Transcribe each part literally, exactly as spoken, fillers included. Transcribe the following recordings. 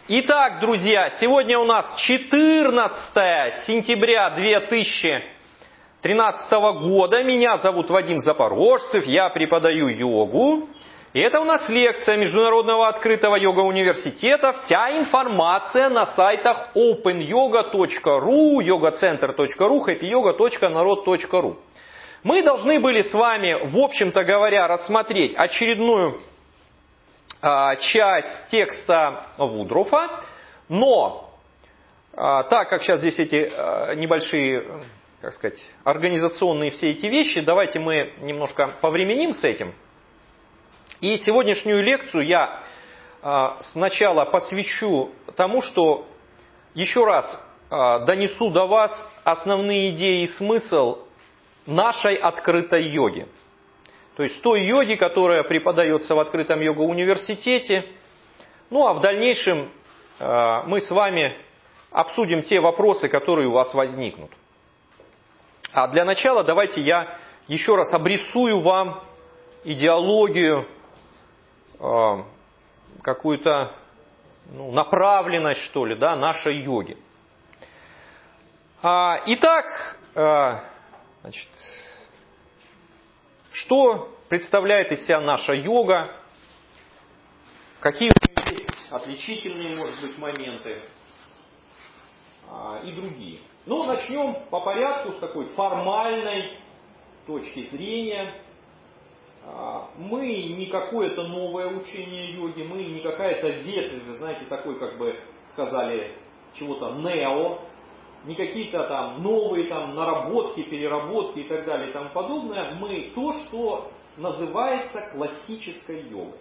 Итак, друзья, сегодня у нас четырнадцатое сентября две тысячи тринадцатого года. Меня зовут Вадим Запорожцев, я преподаю йогу. И это у нас лекция Международного открытого йога-университета. Вся информация на сайтах open yoga точка ru, yoga-центр точка ру, хэппи йога точка народ точка ру. Мы должны были с вами, в общем-то говоря, рассмотреть очередную а, часть текста Вудрофа, но а, так как сейчас здесь эти а, небольшие, как сказать, организационные все эти вещи, давайте мы немножко повременим с этим. И сегодняшнюю лекцию я а, сначала посвящу тому, что еще раз а, донесу до вас основные идеи и смысл нашей открытой йоги. То есть той йоги, которая преподается в открытом йога-университете. Ну а в дальнейшем э, мы с вами обсудим те вопросы, которые у вас возникнут. А для начала давайте я еще раз обрисую вам идеологию, э, какую-то ну, направленность, что ли, да, нашей йоги. А, итак, э, значит, что представляет из себя наша йога? Какие у нее есть отличительные, может быть, моменты а, и другие. Ну, начнем по порядку с такой формальной точки зрения. А, мы не какое-то новое учение йоги, мы не какая-то ветвь, вы знаете, такой, как бы сказали, чего-то нео, не какие-то там новые там наработки, переработки и так далее и тому подобное. Мы то, что называется классической йогой.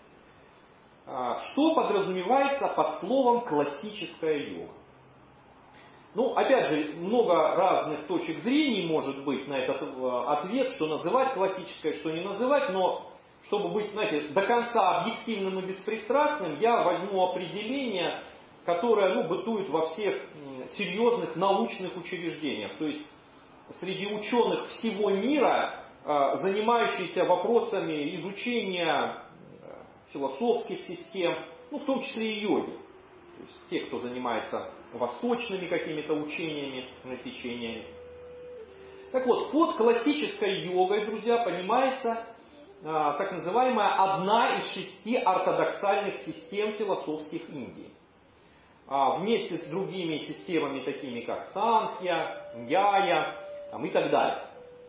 Что подразумевается под словом классическая йога? Ну, опять же, много разных точек зрения может быть на этот ответ, что называть классической, что не называть, но чтобы быть, знаете, до конца объективным и беспристрастным, я возьму определение, которое ну, бытует во всех серьезных научных учреждениях. То есть среди ученых всего мира, занимающихся вопросами изучения философских систем, ну, в том числе и йоги. То есть те, кто занимается восточными какими-то учениями, течениями. Так вот, под классической йогой, друзья, понимается так называемая одна из шести ортодоксальных систем философских Индии. Вместе с другими системами, такими как Санхья, Ньяя там, и так далее.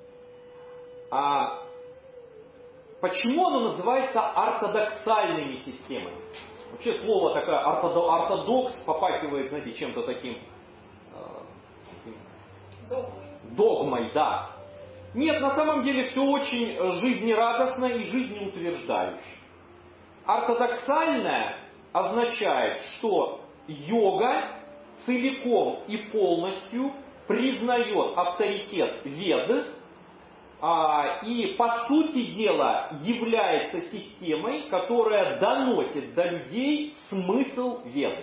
А почему оно называется ортодоксальными системами? Вообще слово такое ортодокс попахивает, знаете, чем-то таким э, догмой. догмой, да. Нет, на самом деле все очень жизнерадостно и жизнеутверждающе. Ортодоксальное означает, что йога целиком и полностью признает авторитет Вед а, и, по сути дела, является системой, которая доносит до людей смысл Вед.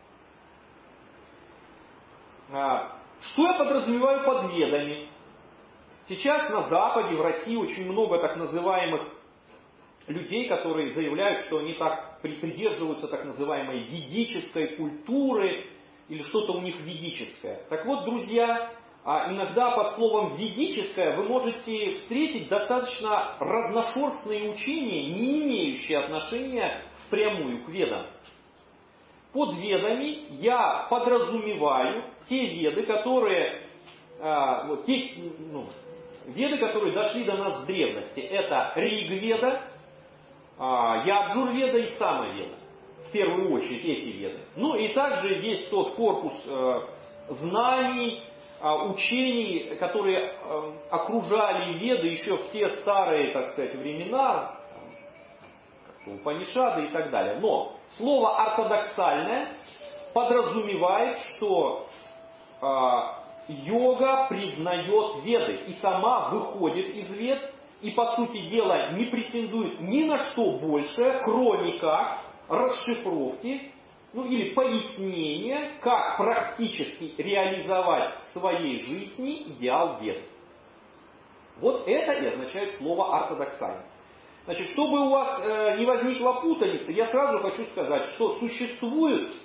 А, что я подразумеваю под Ведами? Сейчас на Западе, в России очень много так называемых людей, которые заявляют, что они так придерживаются так называемой ведической культуры или что-то у них ведическое. Так вот, друзья, иногда под словом ведическое вы можете встретить достаточно разношерстные учения, не имеющие отношения впрямую к ведам. Под ведами я подразумеваю те веды, которые, вот, те, ну, веды, которые дошли до нас в древности. Это Ригведа, Яджур-веда и Самаведа. В первую очередь эти веды. Ну и также есть тот корпус э, знаний, э, учений, которые э, окружали веды еще в те старые, так сказать, времена, как Упанишады и так далее. Но слово ортодоксальное подразумевает, что э, йога признает веды и сама выходит из вед, и, по сути дела, не претендует ни на что большее, кроме как расшифровки, ну или пояснения, как практически реализовать в своей жизни идеал Вед. Вот это и означает слово ортодоксальный. Значит, чтобы у вас э, не возникла путаница, я сразу хочу сказать, что существует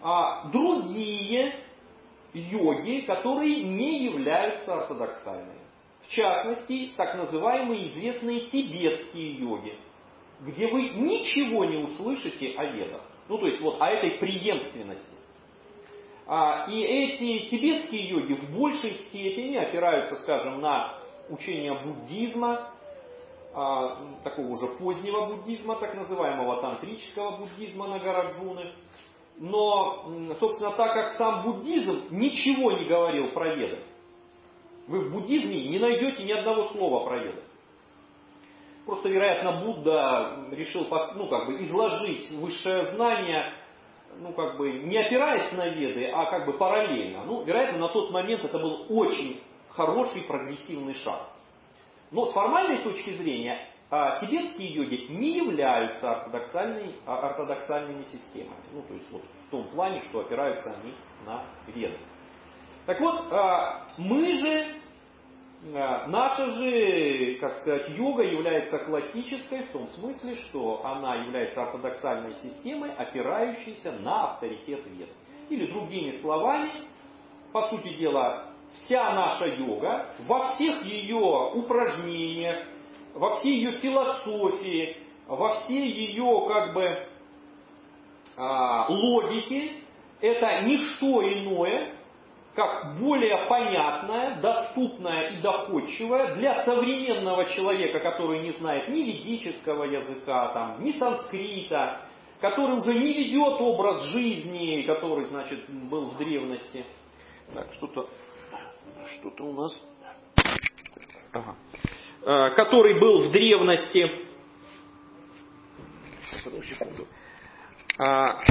а, другие йоги, которые не являются ортодоксальными. В частности, так называемые известные тибетские йоги, где вы ничего не услышите о ведах. Ну, то есть вот о этой преемственности. А, и эти тибетские йоги в большей степени опираются, скажем, на учение буддизма, а, такого уже позднего буддизма, так называемого тантрического буддизма Нагарджуны. Но, собственно, так как сам буддизм ничего не говорил про веды, вы в буддизме не найдете ни одного слова про веды. Просто, вероятно, Будда решил ну, как бы, изложить высшее знание, ну, как бы, не опираясь на веды, а как бы параллельно. Ну, вероятно, на тот момент это был очень хороший прогрессивный шаг. Но с формальной точки зрения, тибетские йоги не являются ортодоксальными, ортодоксальными системами. Ну, то есть вот в том плане, что опираются они на веды. Так вот, мы же, наша же, как сказать, йога является классической в том смысле, что она является ортодоксальной системой, опирающейся на авторитет вед. Или другими словами, по сути дела, вся наша йога во всех ее упражнениях, во всей ее философии, во всей ее как бы логике, это не что иное, как более понятная, доступная и доходчивая для современного человека, который не знает ни ведического языка, там, ни санскрита, который уже не ведет образ жизни, который, значит, был в древности. Так, что-то, что-то у нас... Ага. Который был в древности. Одну секунду. А...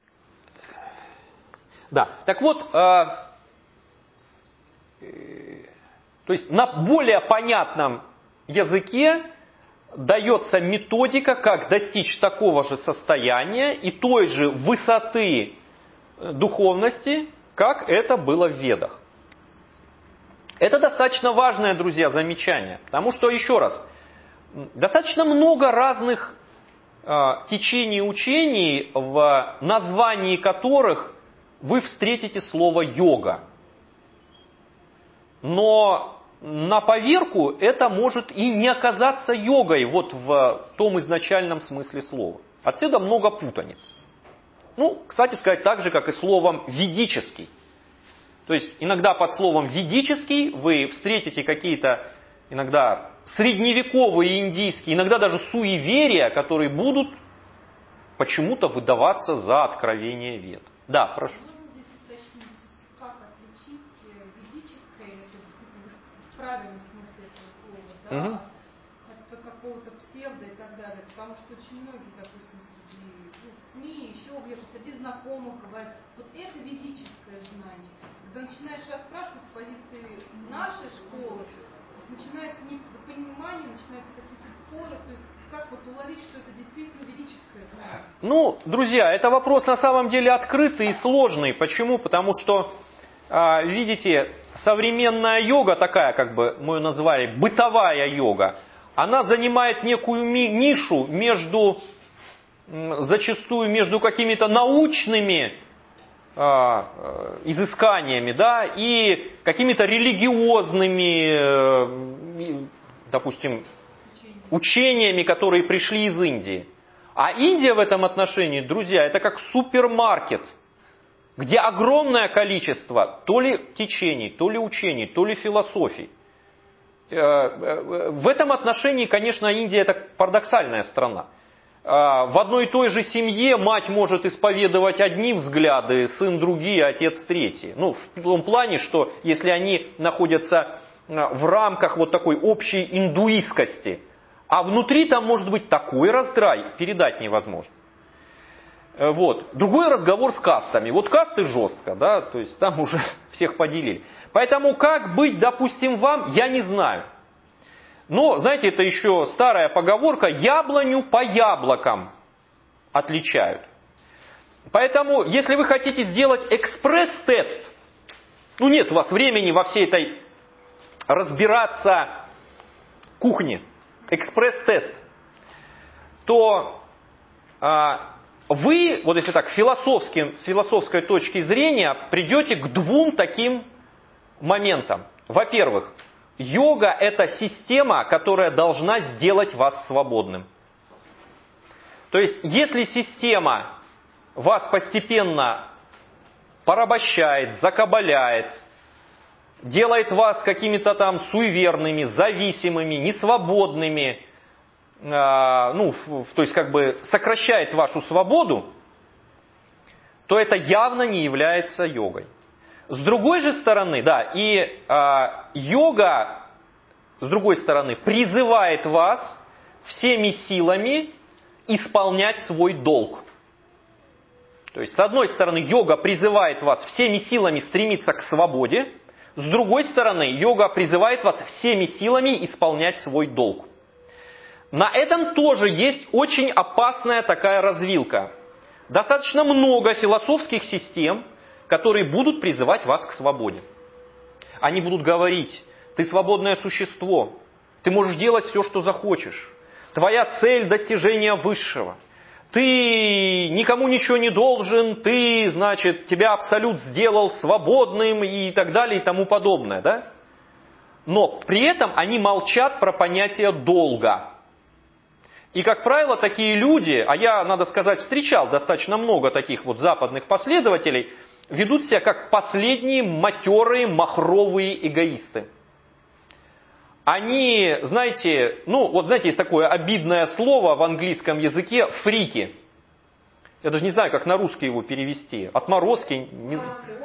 Да, так вот, а... то есть на более понятном языке дается методика, как достичь такого же состояния и той же высоты духовности, как это было в Ведах. Это достаточно важное, друзья, замечание, потому что, еще раз, достаточно много разных э, течений и учений, в названии которых вы встретите слово «йога». Но на поверку это может и не оказаться йогой вот в том изначальном смысле слова. Отсюда много путаниц. Ну, кстати сказать, так же, как и словом «ведический». То есть иногда под словом «ведический» вы встретите какие-то иногда средневековые индийские, иногда даже суеверия, которые будут почему-то выдаваться за откровение Вед. Да, прошу. Можно здесь уточнить, как отличить ведическое, это действительно в правильном смысле этого слова, да, угу. от какого-то псевдо и так далее, потому что очень многие, допустим, среди ну, в СМИ, еще где-то среди знакомых говорят, вот это ведическое знание. Когда начинаешь расспрашивать с позиции нашей школы, начинается непонимание, начинаются какие-то споры, то есть как вот уловить, что это действительно ведическое знание? Ну, друзья, это вопрос на самом деле открытый и сложный. Почему? Потому что, видите, современная йога, такая, как бы мы ее назвали, бытовая йога, она занимает некую нишу между, зачастую между какими-то научными изысканиями, да, и какими-то религиозными, допустим, учениями, которые пришли из Индии. А Индия в этом отношении, друзья, это как супермаркет, где огромное количество то ли течений, то ли учений, то ли философий. В этом отношении, конечно, Индия это парадоксальная страна. В одной и той же семье мать может исповедовать одни взгляды, сын другие, отец третий. Ну, в том плане, что если они находятся в рамках вот такой общей индуистскости, а внутри там может быть такой раздрай, передать невозможно. Вот. Другой разговор с кастами. Вот касты жестко, да, то есть там уже всех поделили. Поэтому как быть, допустим, вам, я не знаю. Но, знаете, это еще старая поговорка, яблоню по яблокам отличают. Поэтому, если вы хотите сделать экспресс-тест, ну нет у вас времени во всей этой разбираться кухне, экспресс-тест, то а, вы, вот если так, философски, с философской точки зрения, придете к двум таким моментам. Во-первых, йога – это система, которая должна сделать вас свободным. То есть, если система вас постепенно порабощает, закабаляет, делает вас какими-то там суеверными, зависимыми, несвободными, э, ну, то есть как бы сокращает вашу свободу, то это явно не является йогой. С другой же стороны, да, и э, йога, с другой стороны, призывает вас всеми силами исполнять свой долг. То есть, с одной стороны, йога призывает вас всеми силами стремиться к свободе, с другой стороны, йога призывает вас всеми силами исполнять свой долг. На этом тоже есть очень опасная такая развилка. Достаточно много философских систем, которые будут призывать вас к свободе. Они будут говорить: ты свободное существо, ты можешь делать все, что захочешь. Твоя цель – достижение высшего. Ты никому ничего не должен, ты, значит, тебя Абсолют сделал свободным и так далее и тому подобное, да? Но при этом они молчат про понятие долга. И, как правило, такие люди, а я, надо сказать, встречал достаточно много таких вот западных последователей, ведут себя как последние матерые махровые эгоисты. Они, знаете, ну вот знаете, есть такое обидное слово в английском языке фрики. Я даже не знаю, как на русский его перевести. Отморозки. Не...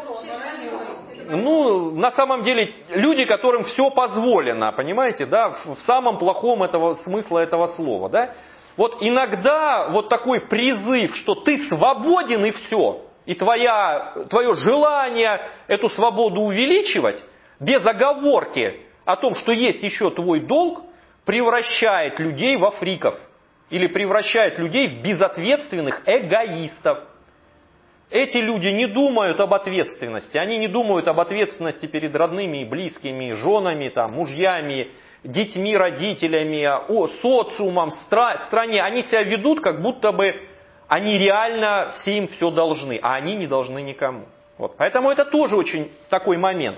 Ну, на самом деле, люди, которым все позволено, понимаете, да, в самом плохом этого, смысла этого слова, да. Вот иногда вот такой призыв, что ты свободен и все, и твоя, твое желание эту свободу увеличивать, без оговорки о том, что есть еще твой долг, превращает людей во фриков. Или превращает людей в безответственных эгоистов. Эти люди не думают об ответственности. Они не думают об ответственности перед родными и близкими, женами, там, мужьями, детьми, родителями, о, социумом, стра- стране. Они себя ведут, как будто бы они реально все им все должны, а они не должны никому. Вот. Поэтому это тоже очень такой момент.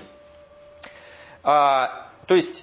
А, то есть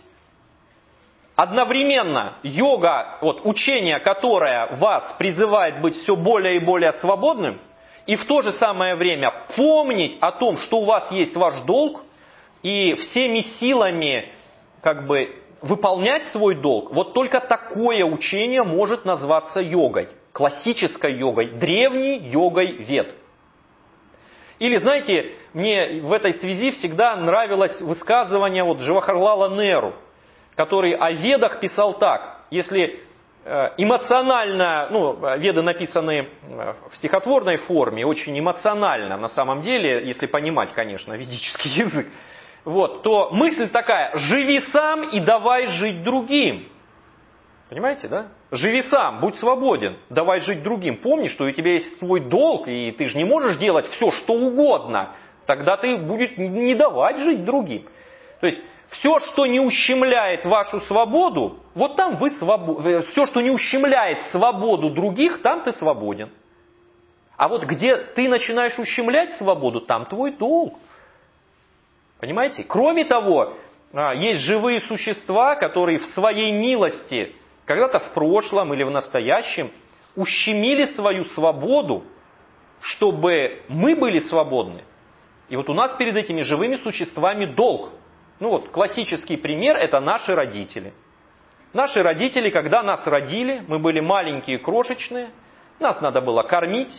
одновременно йога, вот, учение, которое вас призывает быть все более и более свободным, и в то же самое время помнить о том, что у вас есть ваш долг, и всеми силами как бы выполнять свой долг, вот только такое учение может назваться йогой, классической йогой, древней йогой Вед. Или, знаете, мне в этой связи всегда нравилось высказывание вот Джавахарлала Неру, который о Ведах писал так: если эмоционально, ну, Веды написаны в стихотворной форме, очень эмоционально на самом деле, если понимать, конечно, ведический язык, вот, то мысль такая: живи сам и давай жить другим. Понимаете, да? Живи сам, будь свободен, давай жить другим. Помни, что у тебя есть свой долг, и ты же не можешь делать все, что угодно. Тогда ты будешь не давать жить другим. То есть, все, что не ущемляет вашу свободу, вот там вы свободны. Все, что не ущемляет свободу других, там ты свободен. А вот где ты начинаешь ущемлять свободу, там твой долг. Понимаете? Кроме того, есть живые существа, которые в своей милости, когда-то в прошлом или в настоящем, ущемили свою свободу, чтобы мы были свободны. И вот у нас перед этими живыми существами долг. Ну вот, классический пример – это наши родители. Наши родители, когда нас родили, мы были маленькие, крошечные, нас надо было кормить,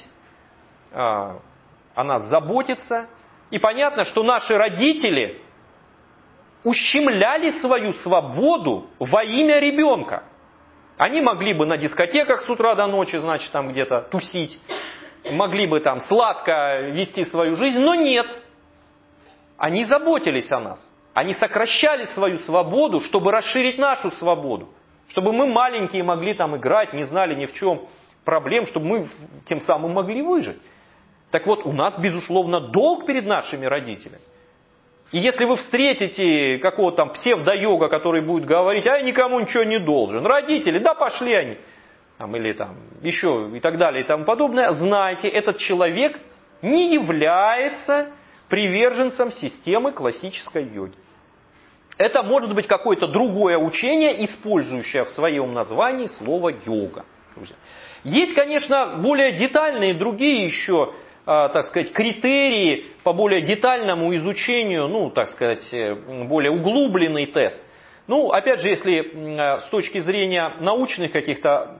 о нас заботиться. И понятно, что наши родители ущемляли свою свободу во имя ребенка. Они могли бы на дискотеках с утра до ночи, значит, там где-то тусить, могли бы там сладко вести свою жизнь, но нет. Они заботились о нас. Они сокращали свою свободу, чтобы расширить нашу свободу. Чтобы мы маленькие могли там играть, не знали ни в чем проблем, чтобы мы тем самым могли выжить. Так вот, у нас, безусловно, долг перед нашими родителями. И если вы встретите какого-то там псевдо-йога, который будет говорить: а я никому ничего не должен. Родители, да пошли они. там, или там, еще и так далее и тому подобное, знайте, этот человек не является приверженцем системы классической йоги. Это может быть какое-то другое учение, использующее в своем названии слово йога. Друзья. Есть, конечно, более детальные другие еще, так сказать, критерии по более детальному изучению, ну, так сказать, более углубленный тест. Ну, опять же, если с точки зрения научных каких-то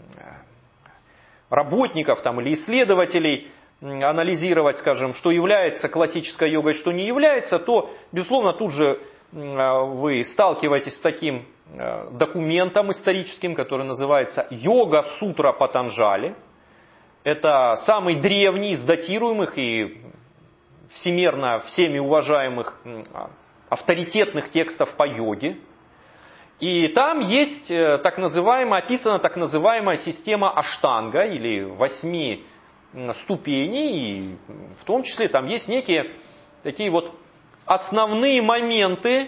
работников там, или исследователей анализировать, скажем, что является классической йогой, что не является, то, безусловно, тут же вы сталкиваетесь с таким документом историческим, который называется «Йога-сутра Патанджали». Это самый древний из датируемых и всемирно всеми уважаемых авторитетных текстов по йоге. И там есть так называемая, описана так называемая система аштанга, или восьми ступеней, и в том числе там есть некие такие вот основные моменты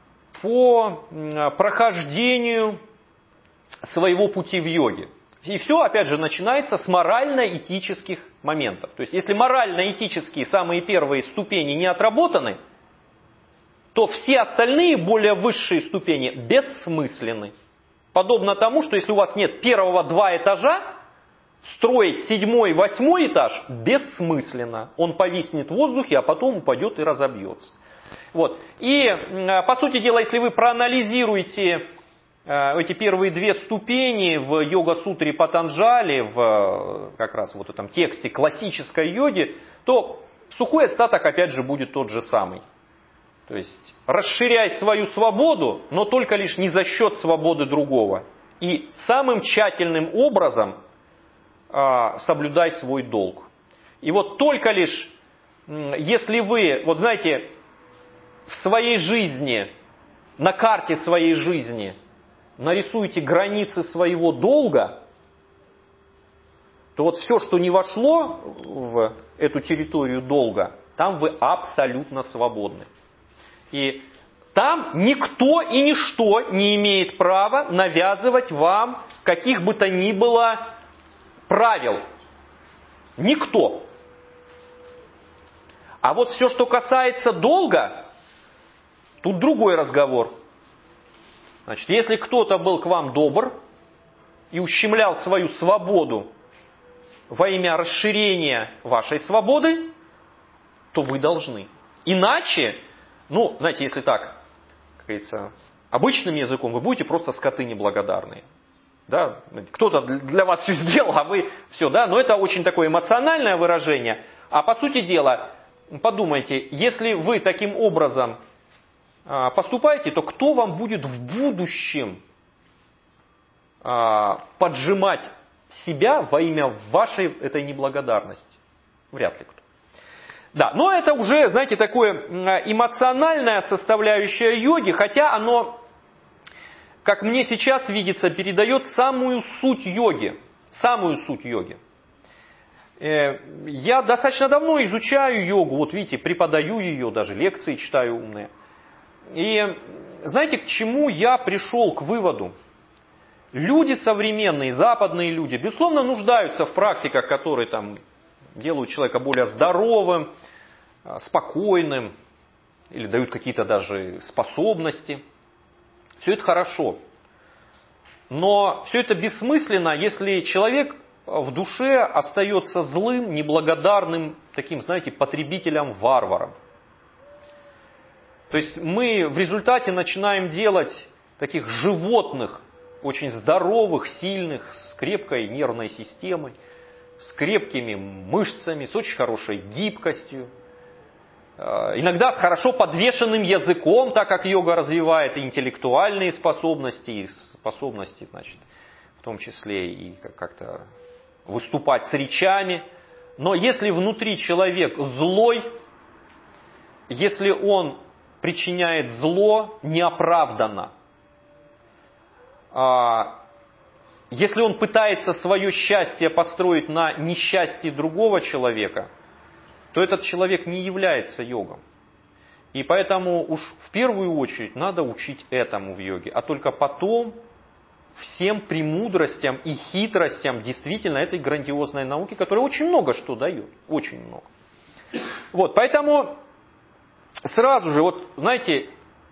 по прохождению своего пути в йоге. И все, опять же, начинается с морально-этических моментов. То есть, если морально-этические самые первые ступени не отработаны, то все остальные более высшие ступени бессмысленны. Подобно тому, что если у вас нет первого два этажа, строить седьмой, восьмой этаж бессмысленно. Он повиснет в воздухе, а потом упадет и разобьется. Вот. И, по сути дела, если вы проанализируете эти первые две ступени в йога-сутре Патанджали, в как раз вот этом тексте классической йоги, то сухой остаток опять же будет тот же самый. То есть расширяй свою свободу, но только лишь не за счет свободы другого. И самым тщательным образом э, соблюдай свой долг. И вот только лишь, если вы, вот знаете, в своей жизни, на карте своей жизни нарисуете границы своего долга, то вот все, что не вошло в эту территорию долга, там вы абсолютно свободны. И там никто и ничто не имеет права навязывать вам каких бы то ни было правил. Никто. А вот все, что касается долга, тут другой разговор. Значит, если кто-то был к вам добр и ущемлял свою свободу во имя расширения вашей свободы, то вы должны. Иначе, ну, знаете, если так, как говорится, обычным языком, вы будете просто скоты неблагодарные. Да? Кто-то для вас все сделал, а вы все, да? Но это очень такое эмоциональное выражение. А по сути дела, подумайте, если вы таким образом поступаете, то кто вам будет в будущем поджимать себя во имя вашей этой неблагодарности? Вряд ли кто. Да, но это уже, знаете, такое эмоциональная составляющая йоги, хотя оно, как мне сейчас видится, передает самую суть йоги. Самую суть йоги. Я достаточно давно изучаю йогу, вот видите, преподаю ее, даже лекции читаю умные. И знаете, к чему я пришел к выводу? Люди современные, западные люди, безусловно, нуждаются в практиках, которые там делают человека более здоровым, спокойным, или дают какие-то даже способности. Все это хорошо. Но все это бессмысленно, если человек в душе остается злым, неблагодарным, таким, знаете, потребителем-варваром. То есть мы в результате начинаем делать таких животных, очень здоровых, сильных, с крепкой нервной системой, с крепкими мышцами, с очень хорошей гибкостью. Иногда с хорошо подвешенным языком, так как йога развивает и интеллектуальные способности, и способности, значит, в том числе и как-то выступать с речами. Но если внутри человек злой, если он причиняет зло неоправданно, если он пытается свое счастье построить на несчастье другого человека, то этот человек не является йогом. И поэтому уж в первую очередь надо учить этому в йоге, а только потом всем премудростям и хитростям действительно этой грандиозной науки, которая очень много что дает. Очень много. Вот, поэтому сразу же, вот, знаете,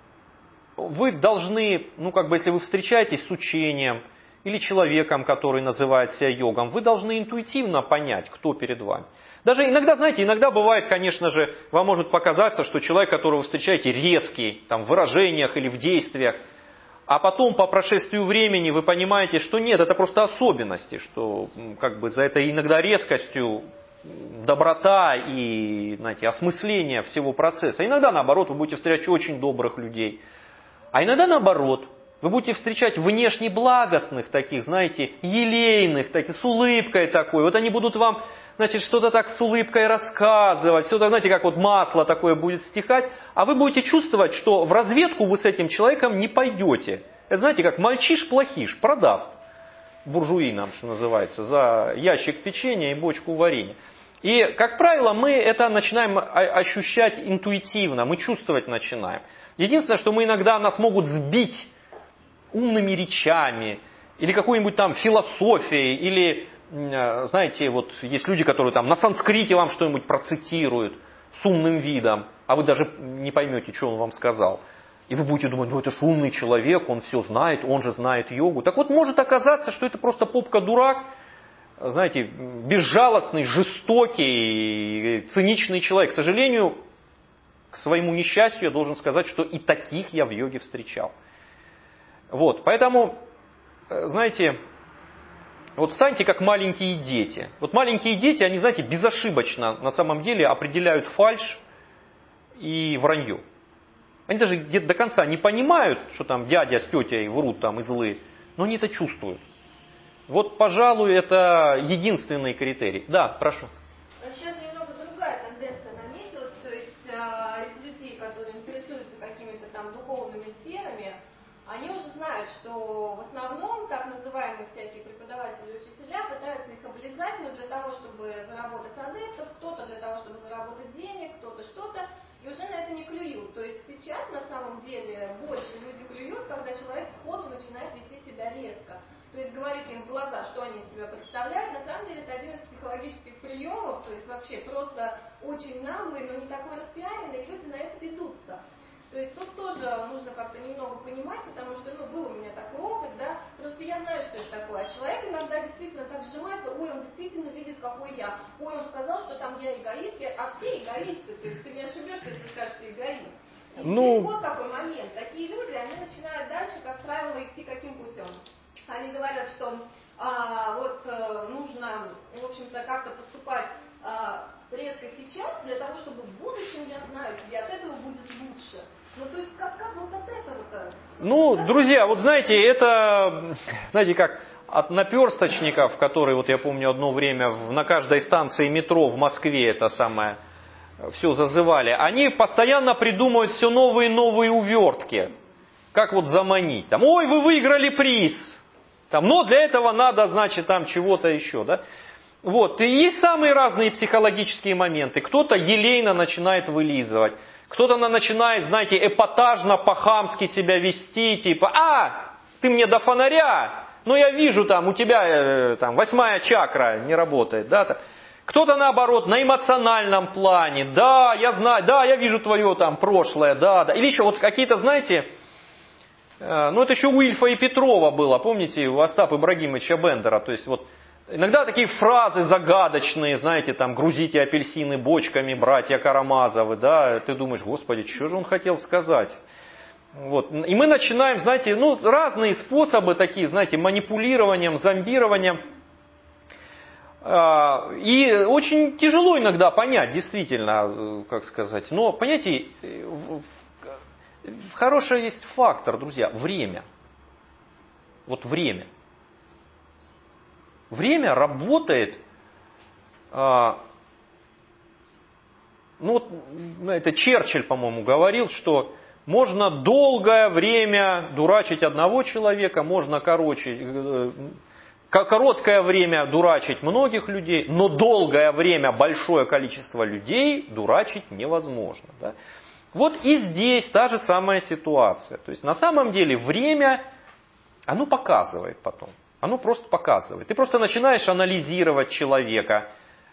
вы должны, ну, как бы, если вы встречаетесь с учением или человеком, который называет себя йогом, вы должны интуитивно понять, кто перед вами. Даже иногда, знаете, иногда бывает, конечно же, вам может показаться, что человек, которого вы встречаете, резкий, там, в выражениях или в действиях, а потом по прошествию времени вы понимаете, что нет, это просто особенности, что как бы за этой иногда резкостью доброта и, знаете, осмысление всего процесса. Иногда, наоборот, вы будете встречать очень добрых людей. А иногда, наоборот, вы будете встречать внешне благостных таких, знаете, елейных, таких, с улыбкой такой. Вот они будут вам, значит, что-то так с улыбкой рассказывать, что-то, знаете, как вот масло такое будет стекать. А вы будете чувствовать, что в разведку вы с этим человеком не пойдете. Это, знаете, как мальчиш-плохиш продаст буржуинам, что называется, за ящик печенья и бочку варенья. И, как правило, мы это начинаем ощущать интуитивно, мы чувствовать начинаем. Единственное, что мы иногда нас могут сбить умными речами, или какой-нибудь там философией, или, знаете, вот есть люди, которые там на санскрите вам что-нибудь процитируют с умным видом, а вы даже не поймете, что он вам сказал. И вы будете думать, ну это ж умный человек, он все знает, он же знает йогу. Так вот, может оказаться, что это просто попка-дурак, знаете, безжалостный, жестокий, циничный человек. К сожалению, к своему несчастью, я должен сказать, что и таких я в йоге встречал. Вот, поэтому, знаете, вот станьте как маленькие дети. Вот маленькие дети, они, знаете, безошибочно на самом деле определяют фальшь и вранье. Они даже где-то до конца не понимают, что там дядя с тетей врут там и злые, но они это чувствуют. Вот, пожалуй, это единственный критерий. Да, прошу. Сейчас немного другая тенденция наметилась, то есть э, из людей, которые интересуются какими-то там духовными сферами, они уже знают, что в основном так называемые всякие преподаватели и учителя пытаются их облизать, но для того, чтобы заработать адептов, кто-то для того, чтобы заработать денег, кто-то что-то, и уже на это не клюют. То есть сейчас на самом деле больше люди клюют, когда человек сходу начинает вести себя резко. То есть говорить им в глаза, что они из себя представляют, на самом деле это один из психологических приемов, то есть вообще просто очень наглый, но не такой распиаренный, и люди на это ведутся. То есть тут тоже нужно как-то немного понимать, потому что, ну, был у меня такой опыт, да, просто я знаю, что это такое. А человек иногда действительно так сжимается, ой, он действительно видит, какой я, ой, он сказал, что там я эгоист, а все эгоисты, то есть ты не ошибешься, если скажешь, что ты эгоист. И ну... вот такой момент. Такие люди, они начинают дальше, как правило, идти каким путем? Они говорят, что а, вот а, нужно, в общем-то, как-то поступать а, резко сейчас, для того, чтобы в будущем, я знаю, тебе от этого будет лучше. Ну, то есть, как, как вот от этого-то? Ну, да? Друзья, вот знаете, это, знаете, как от наперсточников, которые, вот я помню, одно время на каждой станции метро в Москве это самое, все зазывали, они постоянно придумывают все новые и новые увертки. Как вот заманить? Там, ой, вы выиграли приз. Там, но для этого надо, значит, там чего-то еще, да? Вот, и есть самые разные психологические моменты. Кто-то елейно начинает вылизывать, кто-то начинает, знаете, эпатажно, по-хамски себя вести, типа, а, ты мне до фонаря, но я вижу, там, у тебя э, там, восьмая чакра не работает, да, там. Кто-то, наоборот, на эмоциональном плане, да, я знаю, да, я вижу твое там прошлое, да, да. Или еще вот какие-то, знаете, ну, это еще у Ильфа и Петрова было, помните, у Остапа Ибрагимовича Бендера. То есть, вот, иногда такие фразы загадочные, знаете, там, грузите апельсины бочками, братья Карамазовы, да, ты думаешь, господи, что же он хотел сказать? Вот. И мы начинаем, знаете, ну, разные способы такие, знаете, манипулированием, зомбированием. И очень тяжело иногда понять, действительно, как сказать, но, понимаете, хороший есть фактор, друзья, время. Вот время. Время работает, а, ну вот, это Черчилль, по-моему, говорил, что можно долгое время дурачить одного человека, можно короче, короткое время дурачить многих людей, но долгое время большое количество людей дурачить невозможно. Да? Вот и здесь та же самая ситуация. То есть на самом деле время оно показывает потом. Оно просто показывает. Ты просто начинаешь анализировать человека.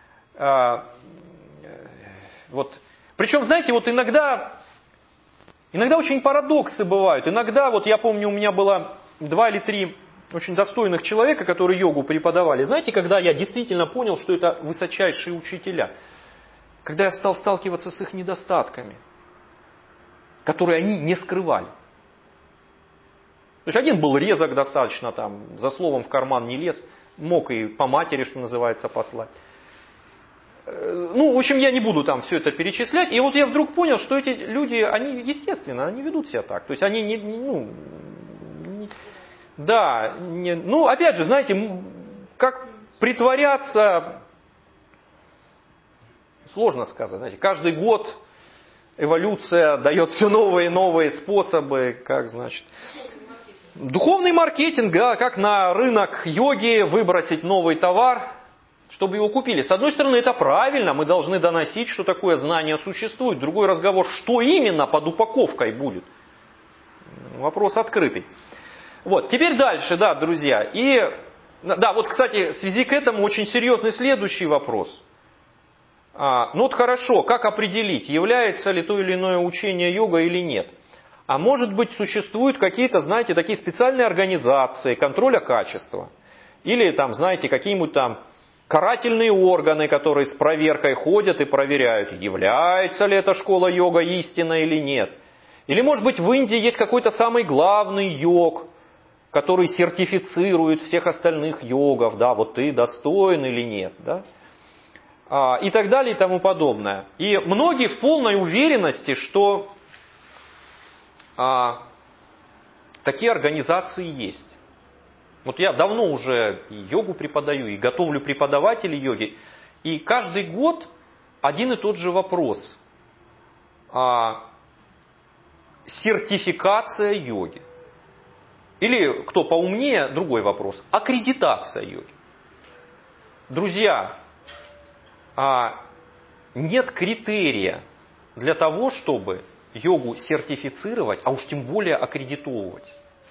Вот. Причем, знаете, вот иногда, иногда очень парадоксы бывают. Иногда, вот я помню, у меня было два или три очень достойных человека, которые йогу преподавали. Знаете, когда я действительно понял, что это высочайшие учителя? Когда я стал сталкиваться с их недостатками, которые они не скрывали. То есть один был резок достаточно, там, за словом в карман не лез, мог и по матери, что называется, послать. Ну, в общем, я не буду там все это перечислять. И вот я вдруг понял, что эти люди, они, естественно, они ведут себя так. То есть они не, ну, не, да, не, ну, опять же, знаете, как притворяться, сложно сказать. Знаете, каждый год эволюция дает все новые и новые способы, как, значит... Духовный маркетинг, да, как на рынок йоги выбросить новый товар, чтобы его купили. С одной стороны, это правильно, мы должны доносить, что такое знание существует. Другой разговор, что именно под упаковкой будет. Вопрос открытый. Вот, теперь дальше, да, друзья. И, да, вот, кстати, в связи к этому очень серьезный следующий вопрос. А, ну вот хорошо, как определить, является ли то или иное учение йога или нет? А может быть, существуют какие-то, знаете, такие специальные организации контроля качества. Или там, знаете, какие-нибудь там карательные органы, которые с проверкой ходят и проверяют, является ли эта школа йога истинной или нет. Или, может быть, в Индии есть какой-то самый главный йог, который сертифицирует всех остальных йогов, да, вот ты достоин или нет, да. А, и так далее и тому подобное. И многие в полной уверенности, что... А, такие организации есть. Вот я давно уже и йогу преподаю, и готовлю преподавателей йоги. И каждый год один и тот же вопрос. А, сертификация йоги. Или, кто поумнее, другой вопрос. Аккредитация йоги. Друзья, а, нет критерия для того, чтобы... йогу сертифицировать, а уж тем более аккредитовывать.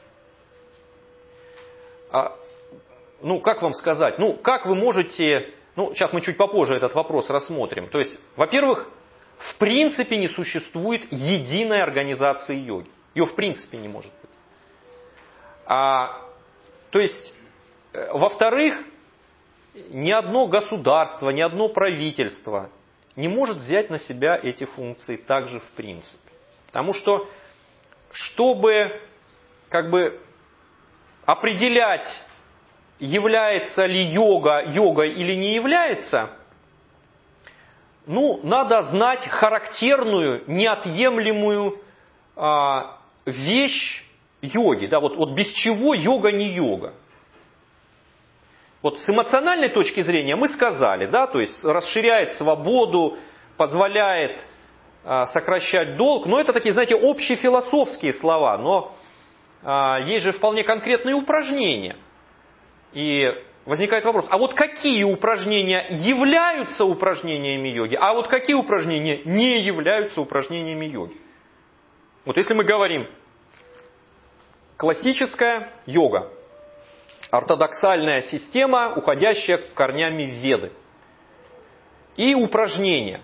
А, ну, как вам сказать? Ну, как вы можете... Ну, сейчас мы чуть попозже этот вопрос рассмотрим. То есть, во-первых, в принципе не существует единой организации йоги. Ее в принципе не может быть. А, то есть, во-вторых, ни одно государство, ни одно правительство не может взять на себя эти функции также в принципе. Потому что, чтобы как бы определять, является ли йога йогой или не является, ну, надо знать характерную, неотъемлемую а, вещь йоги. Да, вот, вот без чего йога не йога. Вот с эмоциональной точки зрения мы сказали, да, то есть расширяет свободу, позволяет а, сокращать долг, но это такие, знаете, общефилософские слова, но а, есть же вполне конкретные упражнения. И возникает вопрос, а вот какие упражнения являются упражнениями йоги, а вот какие упражнения не являются упражнениями йоги? Вот если мы говорим классическая йога, ортодоксальная система, уходящая корнями в Веды. И упражнения.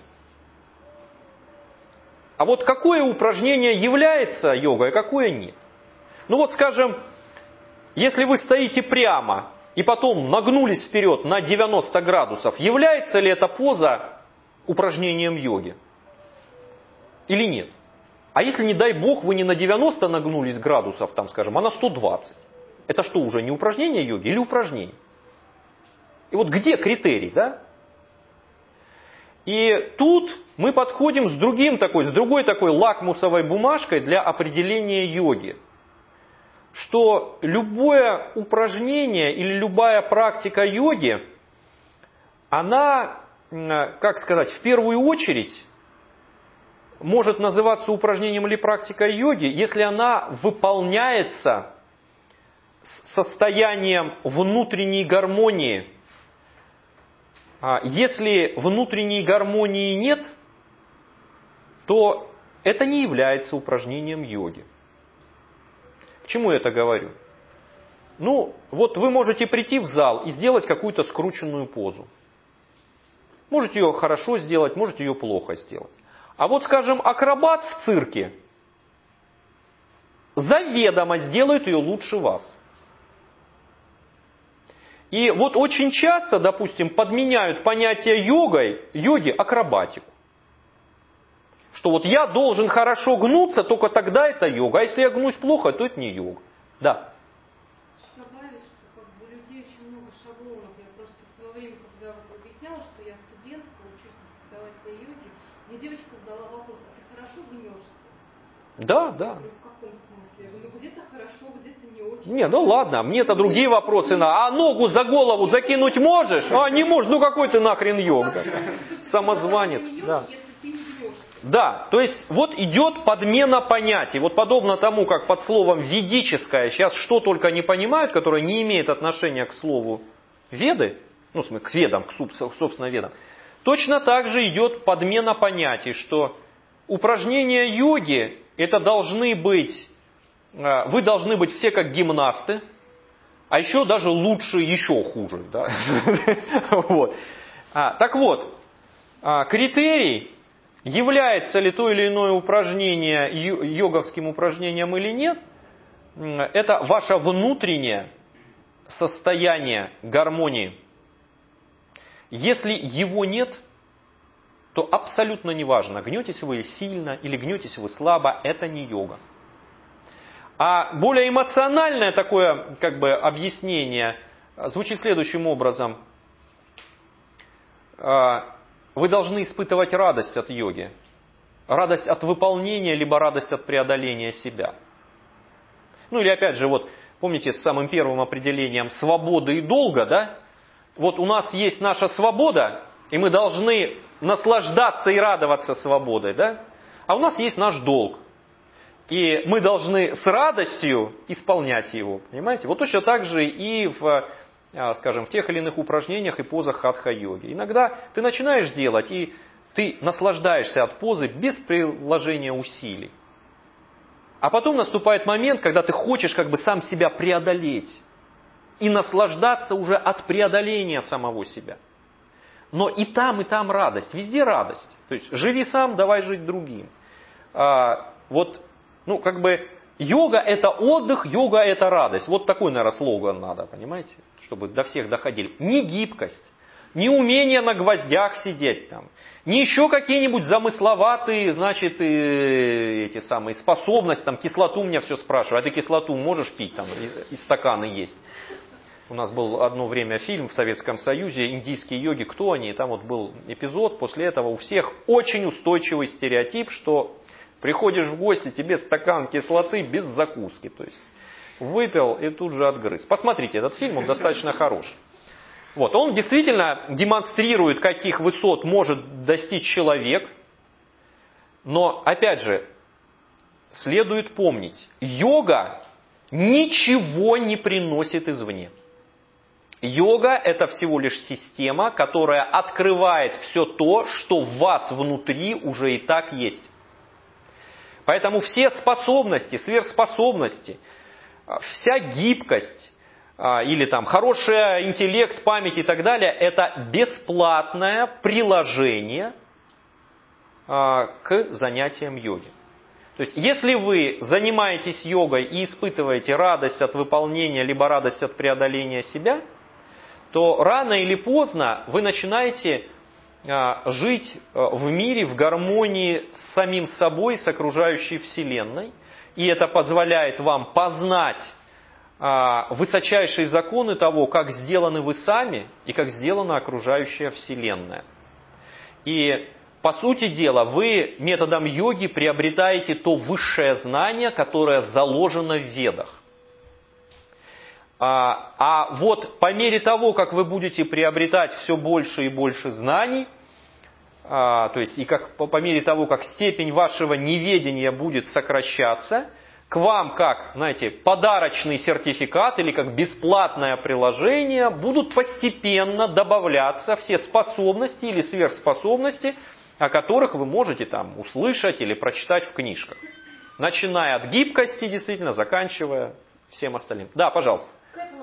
А вот какое упражнение является йогой, а какое нет? Ну вот, скажем, если вы стоите прямо и потом нагнулись вперед на девяносто градусов, является ли эта поза упражнением йоги? Или нет? А если, не дай бог, вы не на девяносто нагнулись градусов, там, скажем, а на сто двадцать? Это что, уже не упражнение йоги или упражнение? И вот где критерий, да? И тут мы подходим с другим такой, с другой такой лакмусовой бумажкой для определения йоги. Что любое упражнение или любая практика йоги, она, как сказать, в первую очередь может называться упражнением или практикой йоги, если она выполняется с состоянием внутренней гармонии. Если внутренней гармонии нет, то это не является упражнением йоги. К чему я это говорю? Ну, вот вы можете прийти в зал и сделать какую-то скрученную позу. Можете ее хорошо сделать, можете ее плохо сделать. А вот, скажем, акробат в цирке заведомо сделает ее лучше вас. И вот очень часто, допустим, подменяют понятие йогой, йоги акробатику. Что вот я должен хорошо гнуться, только тогда это йога. А если я гнусь плохо, то это не йога. Да. Добавить, что как бы у людей очень много шаблонов. Я просто в свое время, когда вот объясняла, что я студентка, учусь на преподавателя йоги, мне девочка задала вопрос: а ты хорошо гнешься? Да, да. Я говорю, в каком смысле? Я говорю, ну где-то хорошо, где-то не очень. Не, ну ладно, мне-то другие вопросы на. А ногу за голову закинуть можешь? А, не можешь, ну какой ты нахрен йога? Самозванец. Да. Да, то есть вот идет подмена понятий. Вот подобно тому, как под словом ведическое сейчас что только не понимают, которое не имеет отношения к слову веды, ну, в смысле, к ведам, к собственно ведам. Точно так же идет подмена понятий, что упражнения йоги это должны быть, вы должны быть все как гимнасты, а еще даже лучше, еще хуже. Да? Вот. А, так вот, критерий, является ли то или иное упражнение йоговским упражнением или нет, это ваше внутреннее состояние гармонии. Если его нет, то абсолютно неважно, гнетесь вы сильно или гнетесь вы слабо, это не йога. А более эмоциональное такое как бы объяснение звучит следующим образом. Вы должны испытывать радость от йоги. Радость от выполнения, либо радость от преодоления себя. Ну или опять же, вот помните с самым первым определением свободы и долга, да? Вот у нас есть наша свобода, и мы должны наслаждаться и радоваться свободой, да? А у нас есть наш долг. И мы должны с радостью исполнять его, понимаете? Вот точно так же и в, скажем, в тех или иных упражнениях и позах хатха-йоги. Иногда ты начинаешь делать, и ты наслаждаешься от позы без приложения усилий. А потом наступает момент, когда ты хочешь как бы сам себя преодолеть. И наслаждаться уже от преодоления самого себя. Но и там, и там радость. Везде радость. То есть живи сам, давай жить другим. А, вот, ну, как бы, йога это отдых, йога это радость. Вот такой, наверное, слоган надо, понимаете? Чтобы до всех доходили. Не гибкость, не умение на гвоздях сидеть там, не еще какие-нибудь замысловатые, значит, и, эти самые способности, там, кислоту у меня все спрашивают. А ты кислоту можешь пить, там, из стакана есть? У нас был одно время фильм в Советском Союзе «Индийские йоги. Кто они?». И там вот был эпизод. После этого у всех очень устойчивый стереотип, что приходишь в гости, тебе стакан кислоты без закуски. То есть выпил и тут же отгрыз. Посмотрите этот фильм, он достаточно хорош. Вот, он действительно демонстрирует, каких высот может достичь человек. Но, опять же, следует помнить, йога ничего не приносит извне. Йога – это всего лишь система, которая открывает все то, что в вас внутри уже и так есть. Поэтому все способности, сверхспособности, вся гибкость, или там хороший интеллект, память и так далее – это бесплатное приложение к занятиям йоги. То есть, если вы занимаетесь йогой и испытываете радость от выполнения, либо радость от преодоления себя, то рано или поздно вы начинаете а, жить в мире в гармонии с самим собой, с окружающей Вселенной. И это позволяет вам познать а, высочайшие законы того, как сделаны вы сами и как сделана окружающая Вселенная. И по сути дела, вы методом йоги приобретаете то высшее знание, которое заложено в ведах. А, а вот по мере того, как вы будете приобретать все больше и больше знаний, а, то есть и как, по, по мере того, как степень вашего неведения будет сокращаться, к вам как, знаете, подарочный сертификат или как бесплатное приложение будут постепенно добавляться все способности или сверхспособности, о которых вы можете там услышать или прочитать в книжках. Начиная от гибкости, действительно, заканчивая всем остальным. Да, пожалуйста. К этому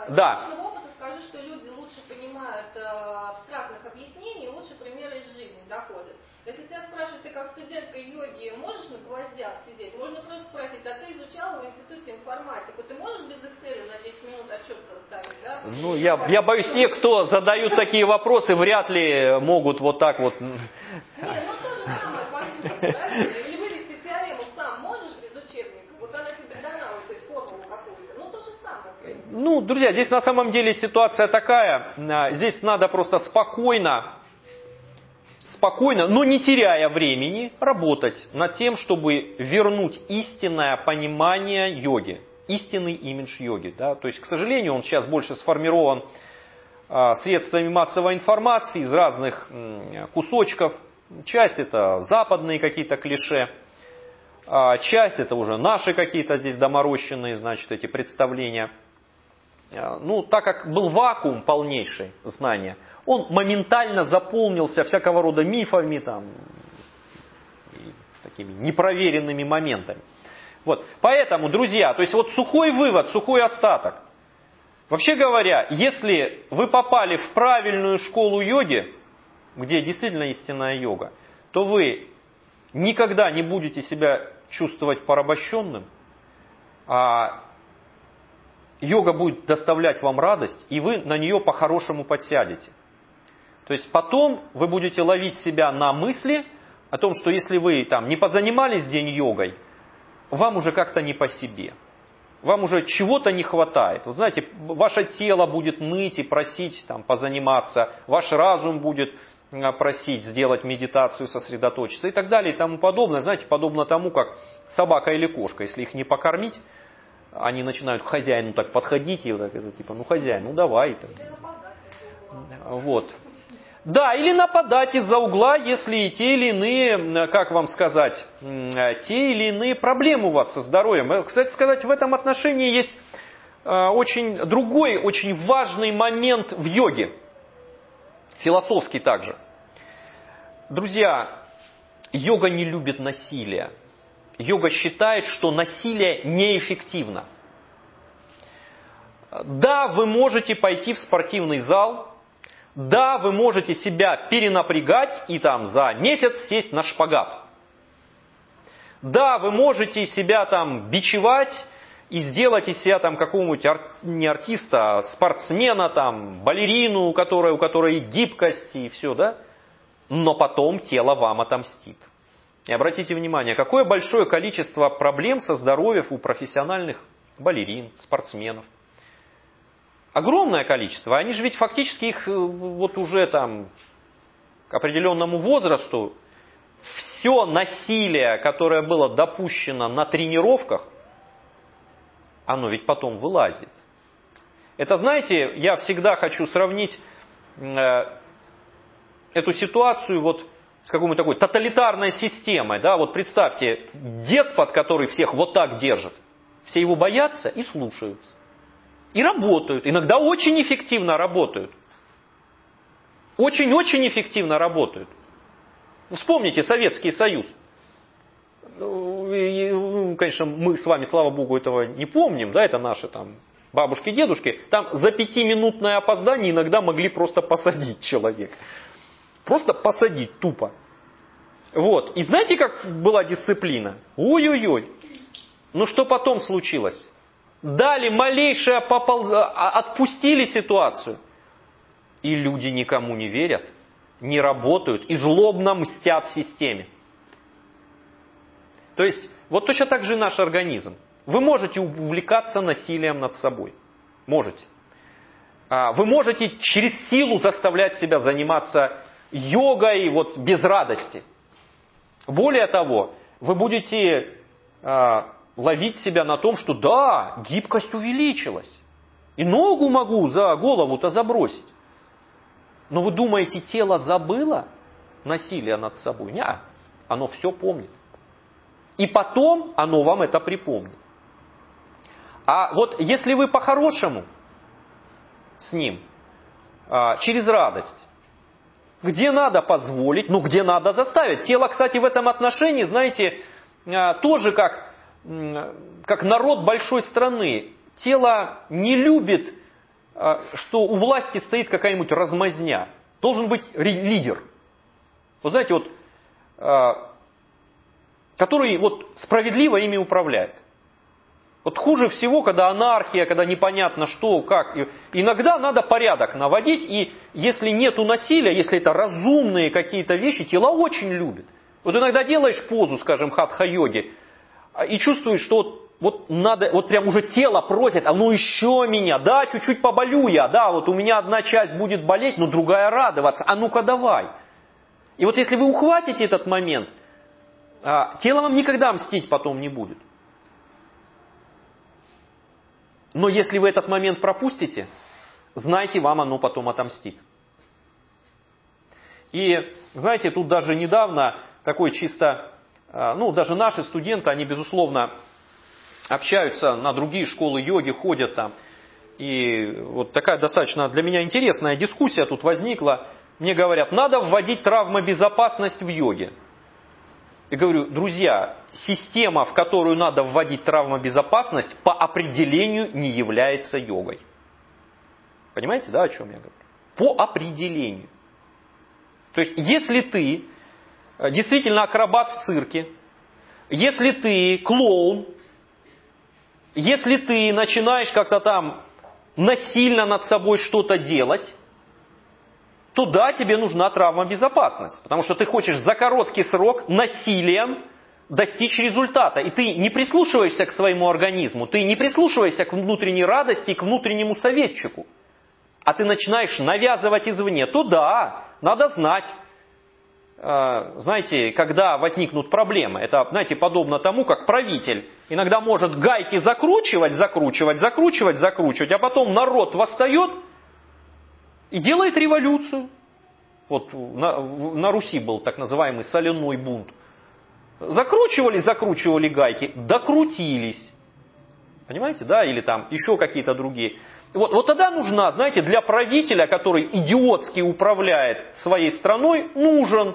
Да. Из личного опыта скажу, что люди лучше понимают э, абстрактных объяснений, лучше примеры из жизни доходят. Если тебя спрашивают, ты как студентка йоги можешь на гвоздях сидеть, можно просто спросить, а ты изучала в институте информатику, ты можешь без Excel за десять минут отчет составить, да? Ну, я, я боюсь, те, кто задают такие вопросы, вряд ли могут вот так вот... Нет, ну тоже самое по сути, правильно? Или вывести теорему сам можешь без учебника? Вот она тебе дана, вот, то есть формулу какую-то. Ну, то же самое. Ну, друзья, здесь на самом деле ситуация такая, здесь надо просто спокойно, спокойно, но не теряя времени, работать над тем, чтобы вернуть истинное понимание йоги, истинный имидж йоги. Да? То есть, к сожалению, он сейчас больше сформирован а, средствами массовой информации из разных м, кусочков. Часть это западные какие-то клише, а, часть это уже наши какие-то здесь доморощенные, значит, эти представления. Ну, так как был вакуум полнейший знания, он моментально заполнился всякого рода мифами, там, и такими непроверенными моментами. Вот. Поэтому, друзья, то есть вот сухой вывод, сухой остаток. Вообще говоря, если вы попали в правильную школу йоги, где действительно истинная йога, то вы никогда не будете себя чувствовать порабощенным, а йога будет доставлять вам радость, и вы на нее по-хорошему подсядете. То есть потом вы будете ловить себя на мысли о том, что если вы там не позанимались день йогой, вам уже как-то не по себе. Вам уже чего-то не хватает. Вот знаете, ваше тело будет ныть и просить там, позаниматься, ваш разум будет просить сделать медитацию, сосредоточиться и так далее и тому подобное. Знаете, подобно тому, как собака или кошка, если их не покормить, они начинают к хозяину так подходить и вот так, это, типа, ну хозяин, ну давай. Там. Вот. Да, или нападать из-за угла, если те или иные, как вам сказать, те или иные проблемы у вас со здоровьем. Кстати сказать, в этом отношении есть очень другой, очень важный момент в йоге. Философский также. Друзья, йога не любит насилия. Йога считает, что насилие неэффективно. Да, вы можете пойти в спортивный зал, да, вы можете себя перенапрягать и там за месяц сесть на шпагат. Да, вы можете себя там бичевать и сделать из себя там какого-нибудь ар- не артиста, а спортсмена, там, балерину, у которой, у которой гибкость и все, да? Но потом тело вам отомстит. И обратите внимание, какое большое количество проблем со здоровьем у профессиональных балерин, спортсменов. Огромное количество. Они же ведь фактически их вот уже там к определенному возрасту все насилие, которое было допущено на тренировках, оно ведь потом вылазит. Это, знаете, я всегда хочу сравнить э, эту ситуацию вот с какой-то такой тоталитарной системой. Да? Вот представьте, деспот, который всех вот так держит, все его боятся и слушаются. И работают. Иногда очень эффективно работают. Очень-очень эффективно работают. Вспомните Советский Союз. Конечно, мы с вами, слава богу, этого не помним. Да? Это наши там бабушки, дедушки. Там за пятиминутное опоздание иногда могли просто посадить человека. Просто посадить тупо. Вот. И знаете, как была дисциплина? Ой-ой-ой. Ну что потом случилось? Дали малейшее пополз... отпустили ситуацию. И люди никому не верят, не работают и злобно мстят системе. То есть, вот точно так же и наш организм. Вы можете увлекаться насилием над собой. Можете. Вы можете через силу заставлять себя заниматься йогой вот без радости. Более того, вы будете а, ловить себя на том, что да, гибкость увеличилась. И ногу могу за голову-то забросить. Но вы думаете, тело забыло насилие над собой? Нет, оно все помнит. И потом оно вам это припомнит. А вот если вы по-хорошему с ним, а, через радость, где надо позволить, ну где надо заставить. Тело, кстати, в этом отношении, знаете, тоже как, как народ большой страны. Тело не любит что у власти стоит какая-нибудь размазня. Должен быть лидер. Вот знаете, вот, который вот справедливо ими управляет. Вот хуже всего, когда анархия, когда непонятно что, как. Иногда надо порядок наводить, и если нету насилия, если это разумные какие-то вещи, тело очень любит. Вот иногда делаешь позу, скажем, хатха-йоги, и чувствуешь, что вот, вот надо, вот прям уже тело просит, а ну еще меня, да, чуть-чуть поболю я, да, вот у меня одна часть будет болеть, но другая радоваться, а ну-ка давай. И вот если вы ухватите этот момент, тело вам никогда мстить потом не будет. Но если вы этот момент пропустите, знайте, вам оно потом отомстит. И, знаете, тут даже недавно такой чисто, ну, даже наши студенты, они, безусловно, общаются на другие школы йоги, ходят там. И вот такая достаточно для меня интересная дискуссия тут возникла. Мне говорят, надо вводить травмобезопасность в йоге. Я говорю, друзья, система, в которую надо вводить травмобезопасность, по определению не является йогой. Понимаете, да, о чем я говорю? По определению. То есть, если ты действительно акробат в цирке, если ты клоун, если ты начинаешь как-то там насильно над собой что-то делать, то да, тебе нужна травмобезопасность. Потому что ты хочешь за короткий срок насилием достичь результата. И ты не прислушиваешься к своему организму, ты не прислушиваешься к внутренней радости и к внутреннему советчику. А ты начинаешь навязывать извне. То да, надо знать. Знаете, когда возникнут проблемы. Это, знаете, подобно тому, как правитель иногда может гайки закручивать, закручивать, закручивать, закручивать, а потом народ восстает и делает революцию. Вот на, на Руси был так называемый соляной бунт. Закручивали, закручивали гайки, докрутились. Понимаете, да? Или там еще какие-то другие. Вот, вот тогда нужна, знаете, для правителя, который идиотски управляет своей страной, нужен,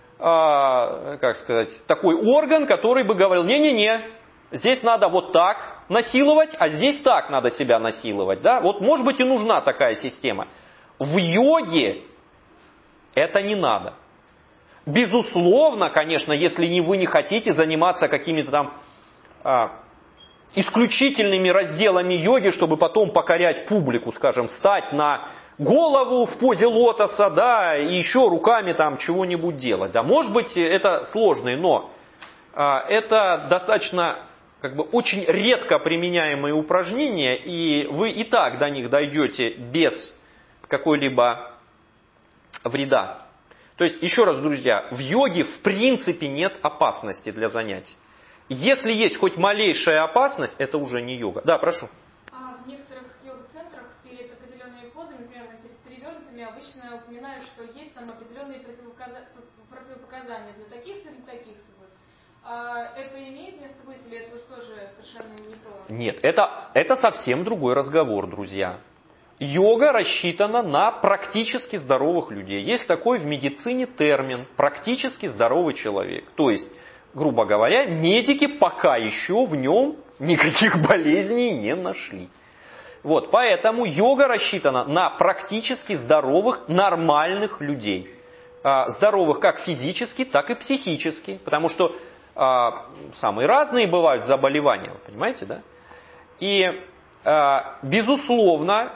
э, как сказать, такой орган, который бы говорил, не-не-не, здесь надо вот так насиловать, а здесь так надо себя насиловать. Да? Вот может быть и нужна такая система. В йоге это не надо. Безусловно, конечно, если не вы не хотите заниматься какими-то там а, исключительными разделами йоги, чтобы потом покорять публику, скажем, встать на голову в позе лотоса, да, и еще руками там чего-нибудь делать. Да, может быть, это сложно, но а, это достаточно как бы очень редко применяемые упражнения, и вы и так до них дойдете без какой-либо вреда. То есть, еще раз, друзья, в йоге в принципе нет опасности для занятий. Если есть хоть малейшая опасность, это уже не йога. Да, прошу. А в некоторых йога-центрах перед определенными позами, например, перед перевернутыми, обычно упоминают, что есть там определенные противопоказания для таких и для таких свойств. А это имеет место быть или это уж тоже совершенно не то? Нет, это, это совсем другой разговор, друзья. Йога рассчитана на практически здоровых людей. Есть такой в медицине термин «практически здоровый человек». То есть, грубо говоря, медики пока еще в нем никаких болезней не нашли. Вот, поэтому йога рассчитана на практически здоровых, нормальных людей. Здоровых как физически, так и психически. Потому что а, самые разные бывают заболевания, понимаете, да? И, а, безусловно,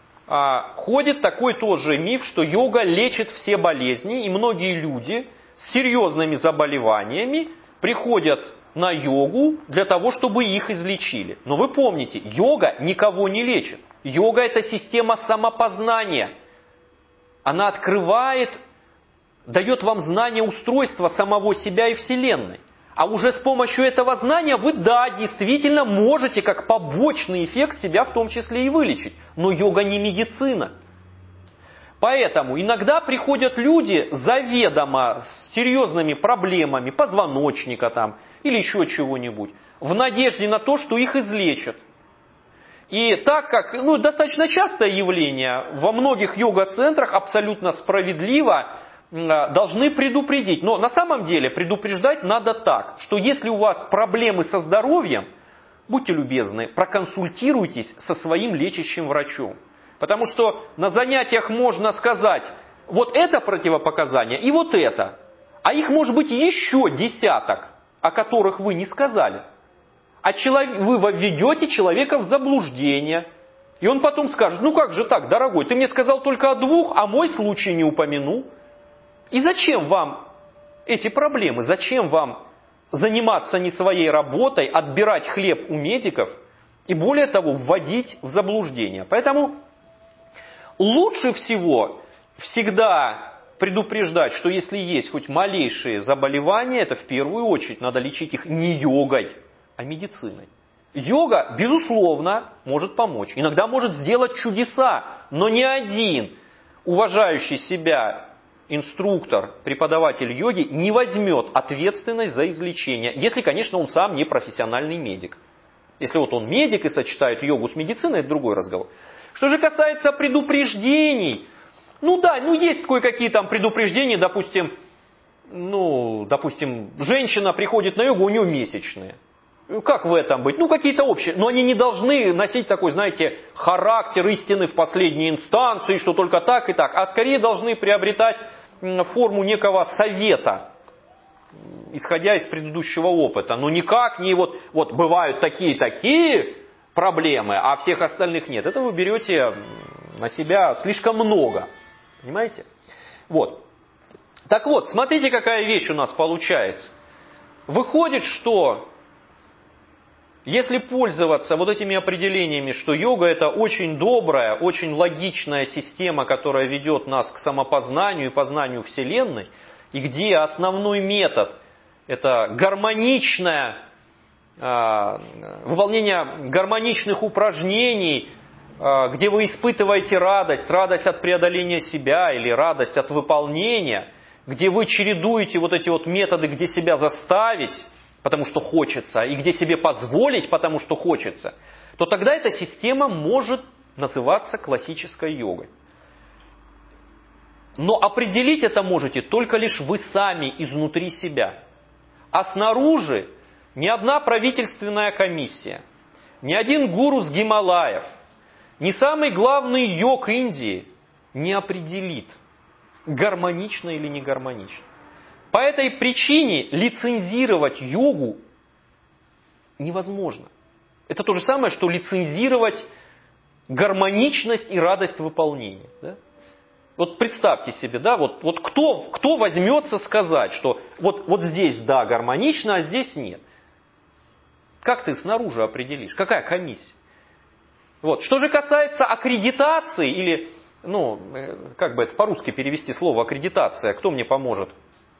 ходит такой тоже миф, что йога лечит все болезни, и многие люди с серьезными заболеваниями приходят на йогу для того, чтобы их излечили. Но вы помните, йога никого не лечит. Йога – это система самопознания. Она открывает, дает вам знание устройства самого себя и Вселенной. А уже с помощью этого знания вы, да, действительно можете как побочный эффект себя в том числе и вылечить. Но йога не медицина. Поэтому иногда приходят люди заведомо с серьезными проблемами позвоночника там, или еще чего-нибудь, в надежде на то, что их излечат. И так как, ну, достаточно частое явление, во многих йога-центрах абсолютно справедливо должны предупредить. Но на самом деле предупреждать надо так, что если у вас проблемы со здоровьем, будьте любезны, проконсультируйтесь со своим лечащим врачом. Потому что на занятиях можно сказать, вот это противопоказание и вот это. А их может быть еще десяток, о которых вы не сказали. А человек, вы введете человека в заблуждение. И он потом скажет, ну как же так, дорогой, ты мне сказал только о двух, а мой случай не упомянул. И зачем вам эти проблемы? Зачем вам заниматься не своей работой, отбирать хлеб у медиков и более того, вводить в заблуждение? Поэтому лучше всего всегда предупреждать, что если есть хоть малейшие заболевания, это в первую очередь надо лечить их не йогой, а медициной. Йога, безусловно, может помочь. Иногда может сделать чудеса, но ни один уважающий себя инструктор, преподаватель йоги не возьмет ответственность за излечение, если, конечно, он сам не профессиональный медик. Если вот он медик и сочетает йогу с медициной, это другой разговор. Что же касается предупреждений, ну да, ну есть кое-какие там предупреждения, допустим, ну, допустим, женщина приходит на йогу, у нее месячные. Как в этом быть? Ну, какие-то общие. Но они не должны носить такой, знаете, характер истины в последней инстанции, что только так и так. А скорее должны приобретать форму некого совета, исходя из предыдущего опыта. Но никак не вот, вот бывают такие-такие проблемы, а всех остальных нет. Это вы берете на себя слишком много. Понимаете? Вот. Так вот, смотрите, какая вещь у нас получается. Выходит, что если пользоваться вот этими определениями, что йога это очень добрая, очень логичная система, которая ведет нас к самопознанию и познанию Вселенной, и где основной метод это гармоничное э, выполнение гармоничных упражнений, э, где вы испытываете радость, радость от преодоления себя или радость от выполнения, где вы чередуете вот эти вот методы, где себя заставить, потому что хочется, и где себе позволить, потому что хочется, то тогда эта система может называться классической йогой. Но определить это можете только лишь вы сами изнутри себя. А снаружи ни одна правительственная комиссия, ни один гуру с Гималаев, ни самый главный йог Индии не определит, гармонично или не гармонично. По этой причине лицензировать йогу невозможно. Это то же самое, что лицензировать гармоничность и радость выполнения. Да? Вот представьте себе, да, вот, вот кто, кто возьмется сказать, что вот, вот здесь да, гармонично, а здесь нет. Как ты снаружи определишь? Какая комиссия? Вот. Что же касается аккредитации, или, ну, как бы это по-русски перевести слово аккредитация, кто мне поможет?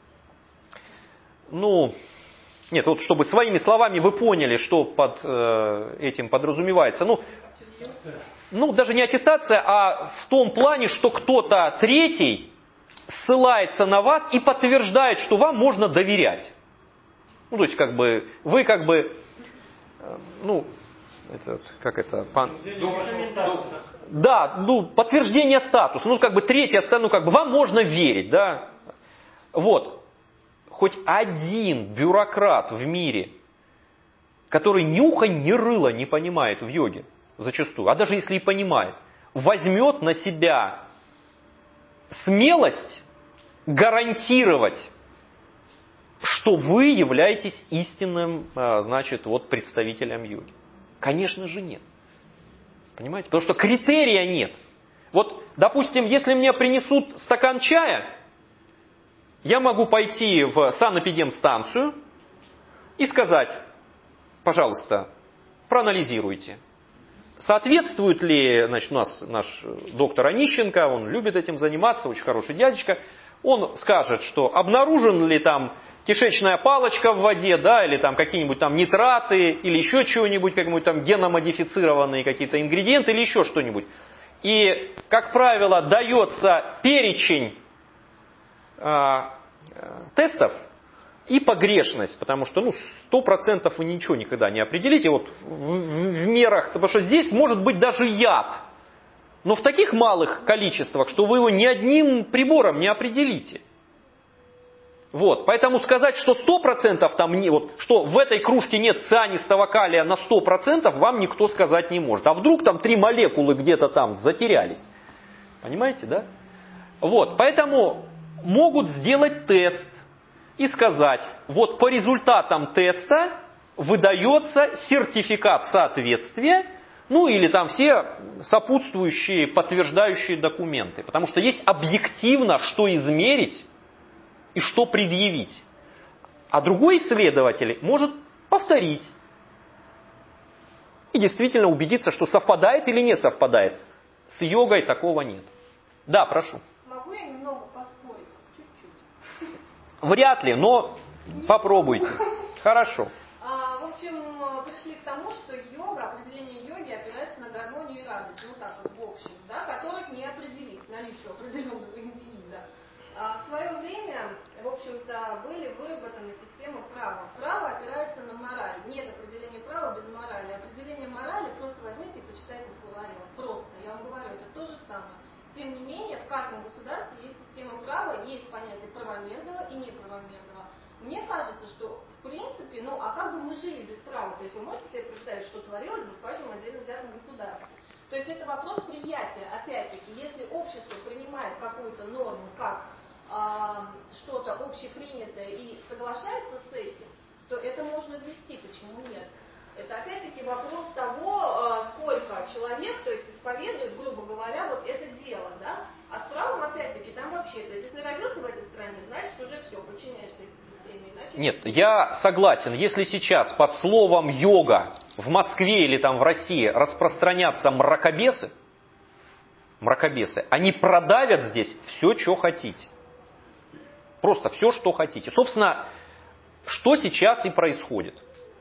Ну, нет, вот чтобы своими словами вы поняли, что под э, этим подразумевается. Ну, ну, даже не аттестация, а в том плане, что кто-то третий ссылается на вас и подтверждает, что вам можно доверять. Ну, то есть, как бы, вы как бы, э, ну, это, как это, пан... Да, ну, подтверждение статуса. Ну, как бы третье, ну, как бы, вам можно верить, да. Вот. Хоть один бюрократ в мире, который ни уха, ни рыла не понимает в йоге, зачастую, а даже если и понимает, возьмет на себя смелость гарантировать, что вы являетесь истинным, значит, вот представителем йоги. Конечно же нет. Понимаете? Потому что критерия нет. Вот, допустим, если мне принесут стакан чая, я могу пойти в санэпидемстанцию и сказать, пожалуйста, проанализируйте. Соответствует ли, значит, у нас наш доктор Онищенко, он любит этим заниматься, очень хороший дядечка, он скажет, что обнаружен ли там кишечная палочка в воде, да, или там какие-нибудь там нитраты, или еще чего-нибудь, какие-нибудь там геномодифицированные какие-то ингредиенты, или еще что-нибудь. И, как правило, дается перечень тестов и погрешность, потому что ну, сто процентов вы ничего никогда не определите вот, в, в, в мерах, потому что здесь может быть даже яд, но в таких малых количествах, что вы его ни одним прибором не определите. Вот, поэтому сказать, что сто процентов там не, вот, что в этой кружке нет цианистого калия на сто процентов, вам никто сказать не может. А вдруг там три молекулы где-то там затерялись. Понимаете, да? Вот, поэтому могут сделать тест и сказать, вот по результатам теста выдается сертификат соответствия, ну или там все сопутствующие, подтверждающие документы. Потому что есть объективно, что измерить и что предъявить. А другой исследователь может повторить и действительно убедиться, что совпадает или не совпадает. С йогой такого нет. Да, прошу. Могу я немного поспорить? Чуть-чуть. Вряд ли, но Не попробуйте. могу. Хорошо. А, в общем, пришли к тому, что йога, определение йоги опирается на гармонию и радость, ну так вот в общем, да, которых не определить наличие определенного индивида. А в свое время, в общем-то, были выработаны системы права. Право опирается на мораль. Нет определения права без морали. Определение морали просто возьмите и почитайте словари. Просто, я вам говорю, это то же самое. Тем не менее, в каждом государстве есть система права, есть понятие правомерного и неправомерного. Мне кажется, что, в принципе, ну, а как бы мы жили без права? То есть вы можете себе представить, что творилось бы в каждом отдельно взятом государстве? То есть это вопрос приятия. Опять-таки, если общество принимает какую-то норму как а, что-то общепринятое и соглашается с этим, то это можно ввести. Почему нет? Это опять-таки вопрос того, сколько человек, то есть исповедует, грубо говоря, вот это дело, да? А с правом, опять-таки, там вообще, то есть если родился в этой стране, значит уже все, подчиняешься этой системе. Иначе... Нет, я согласен, если сейчас под словом йога в Москве или там в России распространятся мракобесы, мракобесы, они продавят здесь все, что хотите. Просто все, что хотите. Собственно, что сейчас и происходит.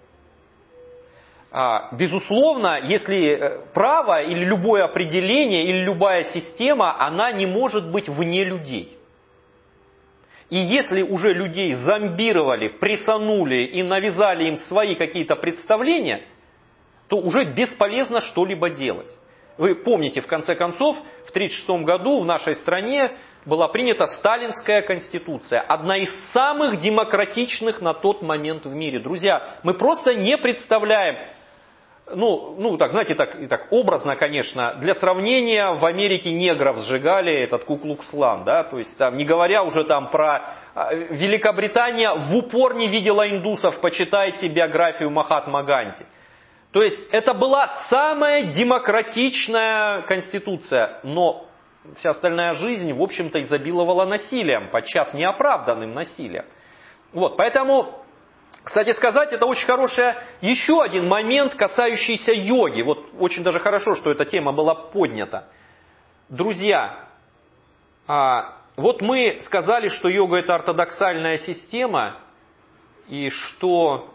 Безусловно, если право или любое определение, или любая система, она не может быть вне людей. И если уже людей зомбировали, прессанули и навязали им свои какие-то представления, то уже бесполезно что-либо делать. Вы помните, в конце концов, в тысяча девятьсот тридцать шестом году в нашей стране была принята Сталинская конституция. Одна из самых демократичных на тот момент в мире. Друзья, мы просто не представляем, ну, ну так, знаете, так, так образно, конечно, для сравнения, в Америке негров сжигали этот Ку-Клукс-Клан, да, то есть там, не говоря уже там про Великобритания в упор не видела индусов, почитайте биографию Махатма Ганди. То есть это была самая демократичная конституция, но вся остальная жизнь, в общем-то, изобиловала насилием, подчас неоправданным насилием. Вот, поэтому, кстати сказать, это очень хороший еще один момент, касающийся йоги. Вот очень даже хорошо, что эта тема была поднята. Друзья, вот мы сказали, что йога это ортодоксальная система, и что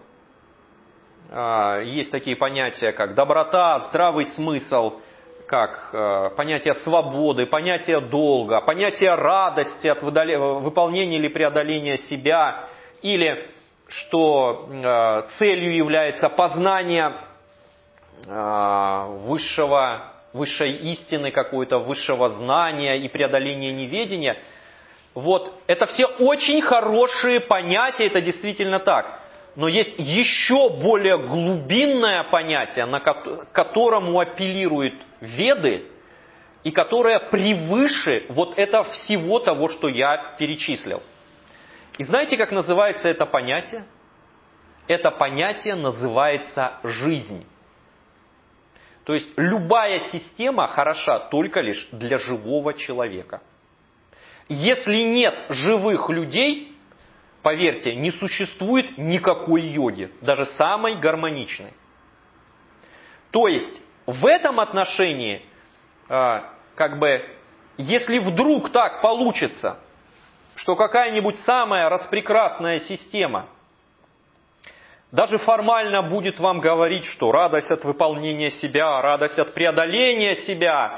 есть такие понятия, как доброта, здравый смысл, как э, понятие свободы, понятие долга, понятие радости от выполнения или преодоления себя, или что э, целью является познание э, высшего, высшей истины какой-то, высшего знания и преодоление неведения. Вот, это все очень хорошие понятия, это действительно так. Но есть еще более глубинное понятие, на к которому апеллируют Веды, и которое превыше вот этого всего того, что я перечислил. И знаете, как называется это понятие? Это понятие называется жизнь. То есть любая система хороша только лишь для живого человека. Если нет живых людей, поверьте, не существует никакой йоги, даже самой гармоничной. То есть в этом отношении, как бы, если вдруг так получится, что какая-нибудь самая распрекрасная система даже формально будет вам говорить, что радость от выполнения себя, радость от преодоления себя,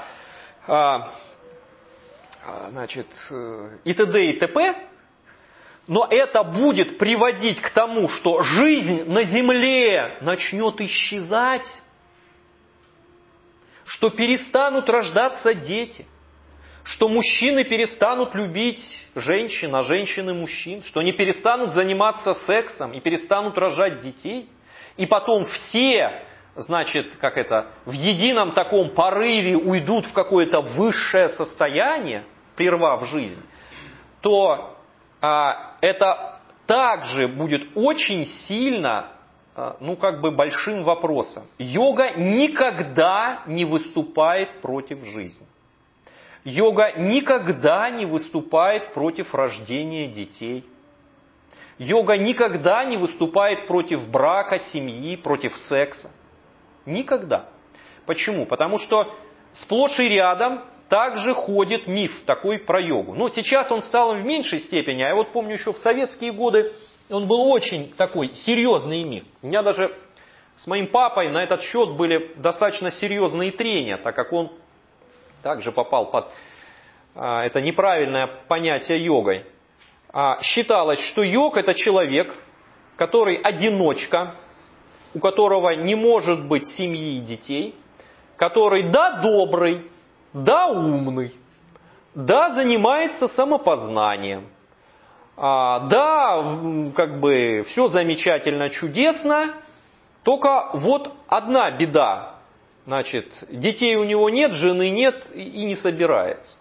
значит, и т.д. и т.п., но это будет приводить к тому, что жизнь на земле начнет исчезать, что перестанут рождаться дети, что мужчины перестанут любить женщин, а женщины мужчин, что они перестанут заниматься сексом и перестанут рожать детей, и потом все, значит, как это, в едином таком порыве уйдут в какое-то высшее состояние, прервав жизнь, то а, это также будет очень сильно, а, ну как бы большим вопросом. Йога никогда не выступает против жизни. Йога никогда не выступает против рождения детей. Йога никогда не выступает против брака, семьи, против секса. Никогда. Почему? Потому что сплошь и рядом также ходит миф такой про йогу. Но сейчас он стал в меньшей степени, а я вот помню еще в советские годы он был очень такой серьезный миф. У меня даже с моим папой на этот счет были достаточно серьезные трения, так как он также попал под а, это неправильное понятие йогой. А, считалось, что йог это человек, который одиночка, у которого не может быть семьи и детей, который да добрый, да умный, да занимается самопознанием, а, да как бы все замечательно, чудесно, только вот одна беда. Значит, детей у него нет, жены нет и не собирается.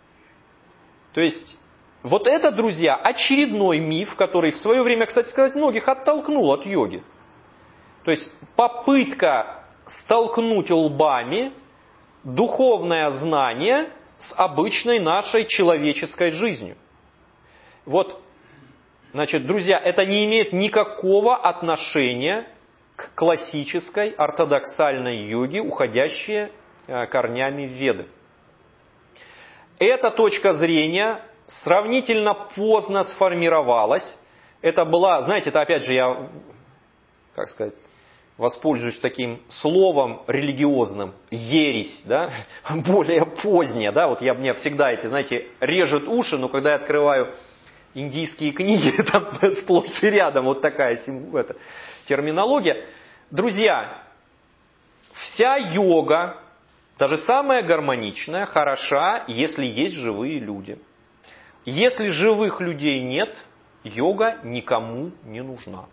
То есть, вот это, друзья, очередной миф, который в свое время, кстати сказать, многих оттолкнул от йоги. То есть, попытка столкнуть лбами духовное знание с обычной нашей человеческой жизнью. Вот, значит, друзья, это не имеет никакого отношения к классической ортодоксальной йоге, уходящей корнями в Веды. Эта точка зрения сравнительно поздно сформировалась. Это была, знаете, это опять же я, как сказать, воспользуюсь таким словом религиозным, ересь, да, более поздняя, да, вот я, мне всегда эти, знаете, режет уши, но когда я открываю индийские книги, там сплошь и рядом вот такая это, терминология. Друзья, вся йога, даже самая гармоничная, хороша, если есть живые люди. Если живых людей нет, йога никому не нужна.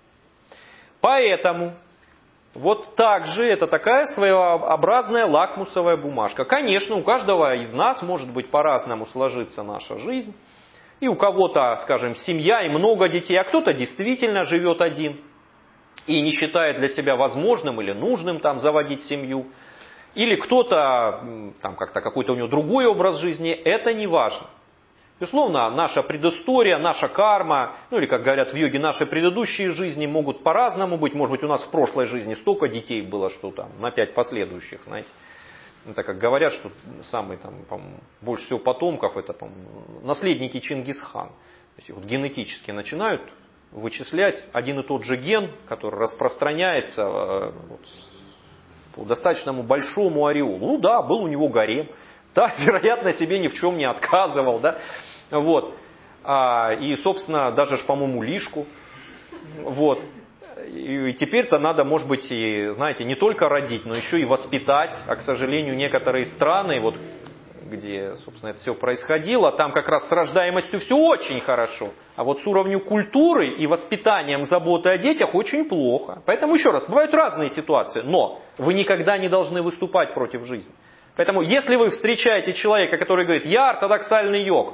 Поэтому вот так же это такая своеобразная лакмусовая бумажка. Конечно, у каждого из нас может быть по-разному сложиться наша жизнь. И у кого-то, скажем, семья и много детей, а кто-то действительно живет один и не считает для себя возможным или нужным там заводить семью. Или кто-то, там как-то какой-то у него другой образ жизни, это не важно. Безусловно, наша предыстория, наша карма, ну или, как говорят в йоге, наши предыдущие жизни могут по-разному быть. Может быть, у нас в прошлой жизни столько детей было, что там на пять последующих, знаете. Это как говорят, что самые там, больше всего потомков, это там, наследники Чингисхана. То есть, вот, генетически начинают вычислять один и тот же ген, который распространяется вот, по достаточному большому ореолу. Ну да, был у него гарем. Да, вероятно, себе ни в чем не отказывал. Да? Вот. А, и, собственно, даже, по-моему, лишку. Вот. И теперь-то надо, может быть, и, знаете, не только родить, но еще и воспитать. А, к сожалению, некоторые страны, вот, где, собственно, это все происходило, там как раз с рождаемостью все очень хорошо. А вот с уровнем культуры и воспитанием заботы о детях очень плохо. Поэтому, еще раз, бывают разные ситуации, но вы никогда не должны выступать против жизни. Поэтому, если вы встречаете человека, который говорит, я ортодоксальный йог,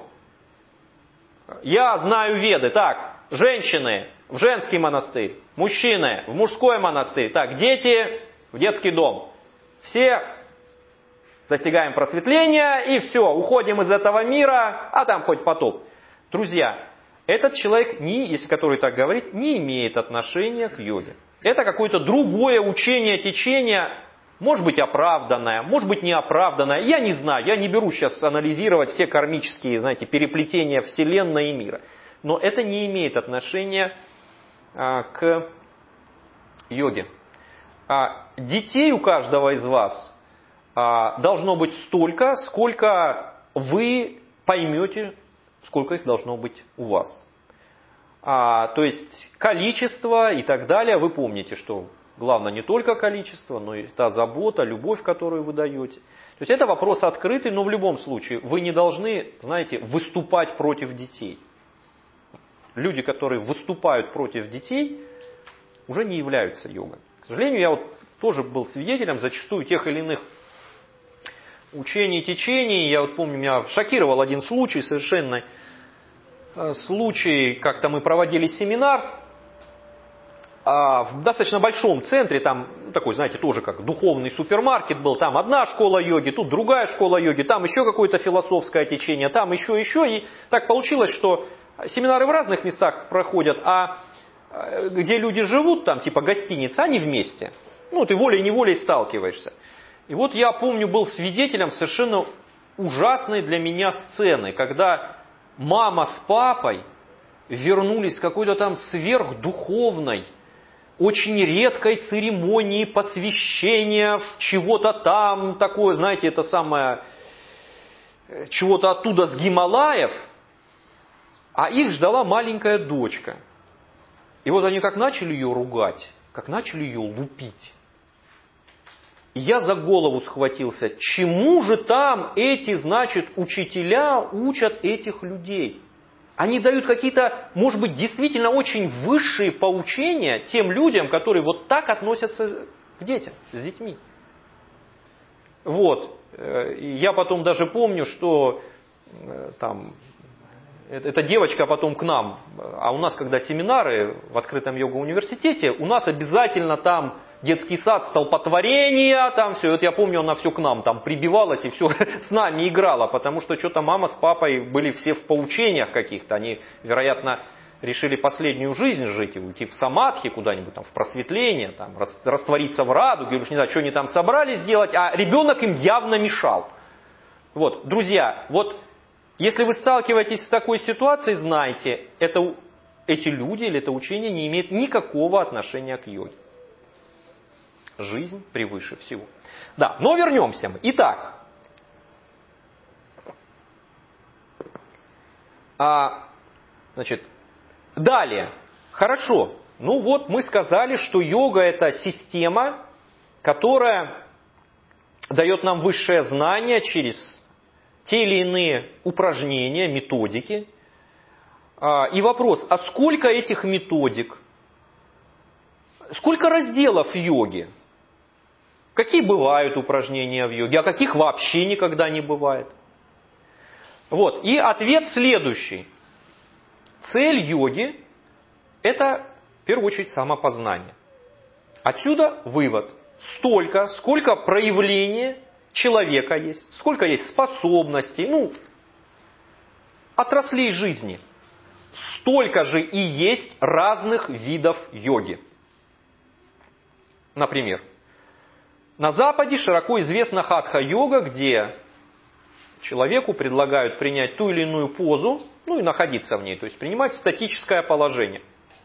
я знаю Веды, так, женщины в женский монастырь, мужчины в мужской монастырь, так, дети в детский дом. Все достигаем просветления и все, уходим из этого мира, а там хоть потоп. Друзья, этот человек, не, если который так говорит, не имеет отношения к йоге. Это какое-то другое учение, течение, может быть оправданное, может быть неоправданное. Я не знаю, я не беру сейчас анализировать все кармические, знаете, переплетения Вселенной и мира. Но это не имеет отношения а, к йоге. А, детей у каждого из вас а, должно быть столько, сколько вы поймете, сколько их должно быть у вас. А, то есть количество и так далее. Вы помните, что главное не только количество, но и та забота, любовь, которую вы даете. То есть это вопрос открытый, но в любом случае вы не должны, знаете, выступать против детей. Люди, которые выступают против детей, уже не являются йогой. К сожалению, я вот тоже был свидетелем зачастую тех или иных учений, течений. Я вот помню, меня шокировал один случай, совершенно случай, как-то мы проводили семинар в достаточно большом центре, там такой, знаете, тоже как духовный супермаркет был, там одна школа йоги, тут другая школа йоги, там еще какое-то философское течение, там еще, еще. И так получилось, что семинары в разных местах проходят, а где люди живут, там типа гостиница, они вместе. Ну, ты волей-неволей сталкиваешься. И вот я помню, был свидетелем совершенно ужасной для меня сцены, когда мама с папой вернулись с какой-то там сверхдуховной, очень редкой церемонии посвящения в чего-то там, такое, знаете, это самое, чего-то оттуда с Гималаев, а их ждала маленькая дочка. И вот они как начали ее ругать, как начали ее лупить. И я за голову схватился, чему же там эти, значит, учителя учат этих людей? Они дают какие-то, может быть, действительно очень высшие поучения тем людям, которые вот так относятся к детям, с детьми. Вот. Я потом даже помню, что там, эта девочка потом к нам, а у нас, когда семинары в открытом йога-университете, у нас обязательно там детский сад, столпотворения, там все. Вот я помню, она все к нам там прибивалась и все с нами играла, потому что что-то мама с папой были все в поучениях каких-то. Они, вероятно, решили последнюю жизнь жить и уйти в самадхи куда-нибудь, там, в просветление, там, раствориться в радуге, уж не знаю, что они там собрались делать, а ребенок им явно мешал. Вот, друзья, вот если вы сталкиваетесь с такой ситуацией, знайте, это, эти люди или это учение не имеет никакого отношения к йоге. Жизнь превыше всего. Да, но вернемся мы. Итак, а, значит, далее. Хорошо. Ну вот мы сказали, что йога это система, которая дает нам высшее знание через те или иные упражнения, методики. А, и вопрос, а сколько этих методик? Сколько разделов йоги? Какие бывают упражнения в йоге, а каких вообще никогда не бывает? Вот. И ответ следующий. Цель йоги – это, в первую очередь, самопознание. Отсюда вывод. Столько, сколько проявления человека есть, сколько есть способностей, ну, отраслей жизни, столько же и есть разных видов йоги. Например, на Западе широко известна хатха-йога, где человеку предлагают принять ту или иную позу, ну и находиться в ней, то есть принимать статическое положение.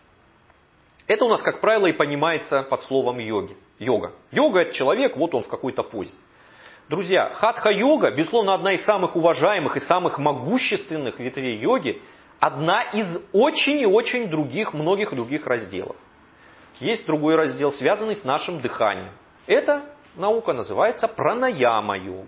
Это у нас, как правило, и понимается под словом йоги. Йога. Йога – это человек, вот он в какой-то позе. Друзья, хатха-йога, безусловно, одна из самых уважаемых и самых могущественных ветвей йоги, одна из очень и очень других, многих других разделов. Есть другой раздел, связанный с нашим дыханием. Эта наука называется пранаяма-йога.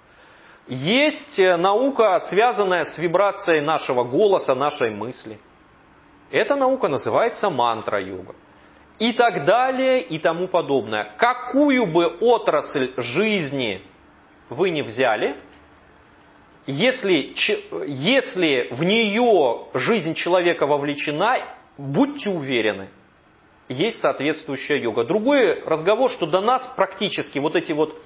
Есть наука, связанная с вибрацией нашего голоса, нашей мысли. Эта наука называется мантра-йога. И так далее, и тому подобное. Какую бы отрасль жизни вы не взяли, если, если в нее жизнь человека вовлечена, будьте уверены, есть соответствующая йога. Другой разговор, что до нас практически вот эти вот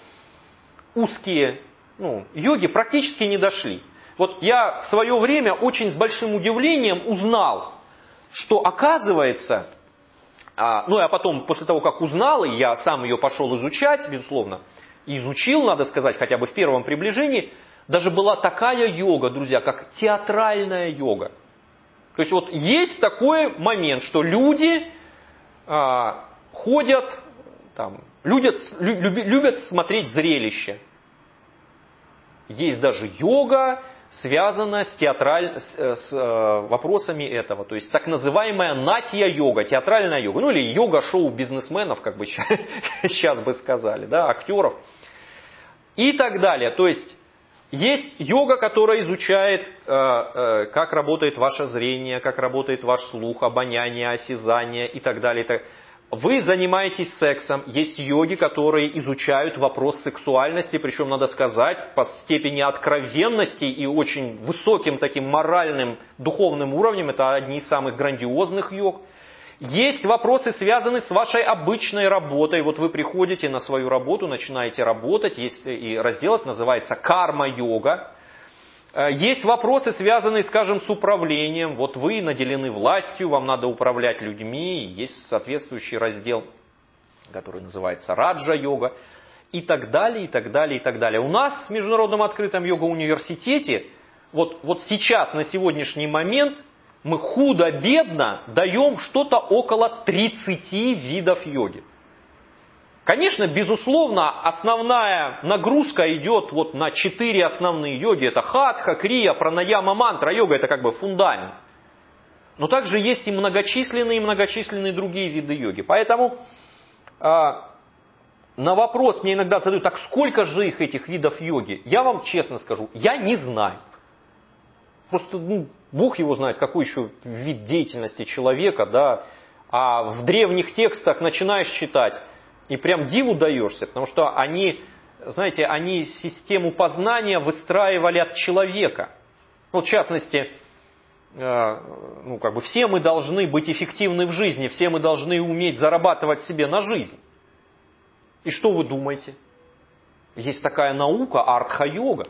узкие ну, йоги практически не дошли. Вот я в свое время очень с большим удивлением узнал, что оказывается, ну а потом после того, как узнал, и я сам ее пошел изучать, безусловно, изучил, надо сказать, хотя бы в первом приближении, даже была такая йога, друзья, как театральная йога. То есть вот есть такой момент, что люди а, ходят, там, любят, любят, любят смотреть зрелище. Есть даже йога, связанная с, театраль... с, с э, вопросами этого. То есть так называемая натья-йога, театральная йога. Ну или йога-шоу бизнесменов, как бы сейчас бы сказали, да, актеров. и так далее. То есть есть йога, которая изучает, э, э, как работает ваше зрение, как работает ваш слух, обоняние, осязание и так далее. И так. Вы занимаетесь сексом. Есть йоги, которые изучают вопрос сексуальности, причем, надо сказать, по степени откровенности и очень высоким таким моральным, духовным уровнем. Это одни из самых грандиозных йог. Есть вопросы, связанные с вашей обычной работой. Вот вы приходите на свою работу, начинаете работать, есть и раздел, это называется карма-йога. Есть вопросы, связанные, скажем, с управлением. Вот вы наделены властью, вам надо управлять людьми. Есть соответствующий раздел, который называется раджа-йога. И так далее, и так далее, и так далее. У нас в Международном открытом йога-университете, вот, вот сейчас, на сегодняшний момент, мы худо-бедно даем что-то около тридцати видов йоги. Конечно, безусловно, основная нагрузка идет вот на четыре основные йоги. Это хатха, крия, пранаяма, мантра. Йога это как бы фундамент. Но также есть и многочисленные и многочисленные другие виды йоги. Поэтому э, на вопрос мне иногда задают, так сколько же их, этих видов йоги? Я вам честно скажу, я не знаю. Просто, ну, Бог его знает, какой еще вид деятельности человека, да. А в древних текстах начинаешь читать, и прям диву даешься, потому что они, знаете, они систему познания выстраивали от человека. Вот, в частности, э, ну, как бы все мы должны быть эффективны в жизни, все мы должны уметь зарабатывать себе на жизнь. И что вы думаете? Есть такая наука, артха-йога.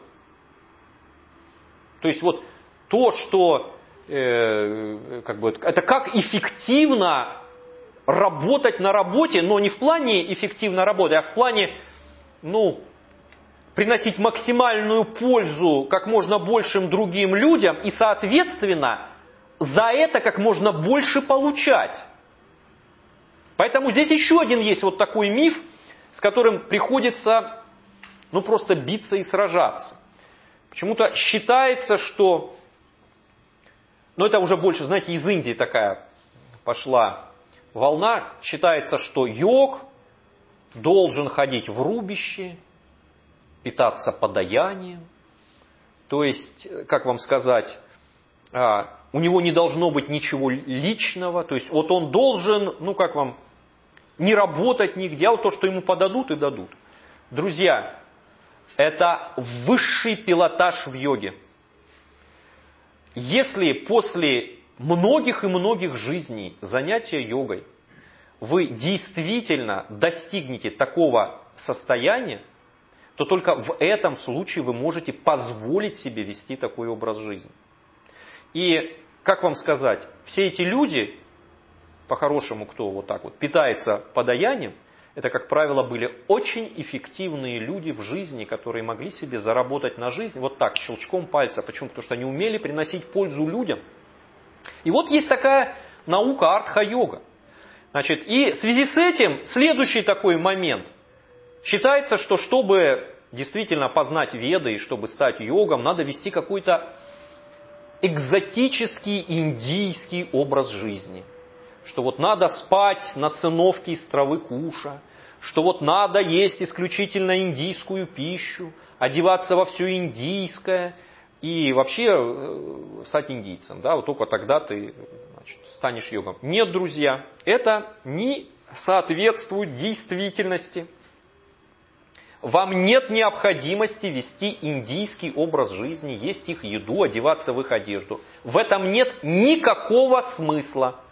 То есть вот то, что, э, как бы, это как эффективно работать на работе, но не в плане эффективно работать, а в плане, ну, приносить максимальную пользу как можно большим другим людям и, соответственно, за это как можно больше получать. Поэтому здесь еще один есть вот такой миф, с которым приходится, ну, просто биться и сражаться. Почему-то считается, что, ну, это уже больше, знаете, из Индии такая пошла волна. Считается, что йог должен ходить в рубище, питаться подаянием. То есть, как вам сказать, у него не должно быть ничего личного. То есть, вот он должен, ну, как вам, не работать нигде, а вот то, что ему подадут, и дадут. Друзья, это высший пилотаж в йоге. Если после многих и многих жизней занятия йогой вы действительно достигнете такого состояния, то только в этом случае вы можете позволить себе вести такой образ жизни. И, как вам сказать, все эти люди, по-хорошему, кто вот так вот питается подаянием, это, как правило, были очень эффективные люди в жизни, которые могли себе заработать на жизнь вот так, щелчком пальца. Почему? Потому что они умели приносить пользу людям. И вот есть такая наука артха-йога. Значит, и в связи с этим следующий такой момент. Считается, что чтобы действительно познать веды и чтобы стать йогом, надо вести какой-то экзотический индийский образ жизни. Что вот надо спать на циновке из травы куша, что вот надо есть исключительно индийскую пищу, одеваться во все индийское и вообще стать индийцем. Да? Вот только тогда ты, значит, станешь йогом. Нет, друзья, это не соответствует действительности. Вам нет необходимости вести индийский образ жизни, есть их еду, одеваться в их одежду. В этом нет никакого смысла.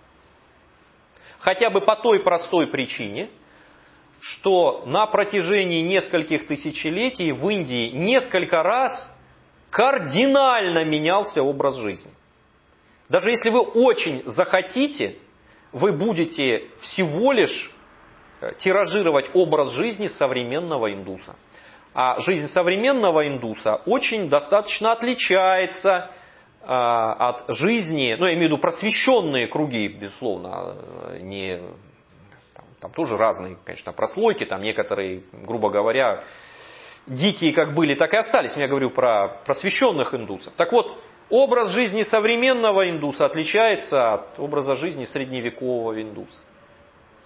Хотя бы по той простой причине, что на протяжении нескольких тысячелетий в Индии несколько раз кардинально менялся образ жизни. Даже если вы очень захотите, вы будете всего лишь тиражировать образ жизни современного индуса. А жизнь современного индуса очень достаточно отличается от жизни, ну, я имею в виду просвещенные круги, безусловно, не, там, там тоже разные, конечно, прослойки, там некоторые, грубо говоря, дикие как были, так и остались. Я говорю про просвещенных индусов. Так вот, образ жизни современного индуса отличается от образа жизни средневекового индуса.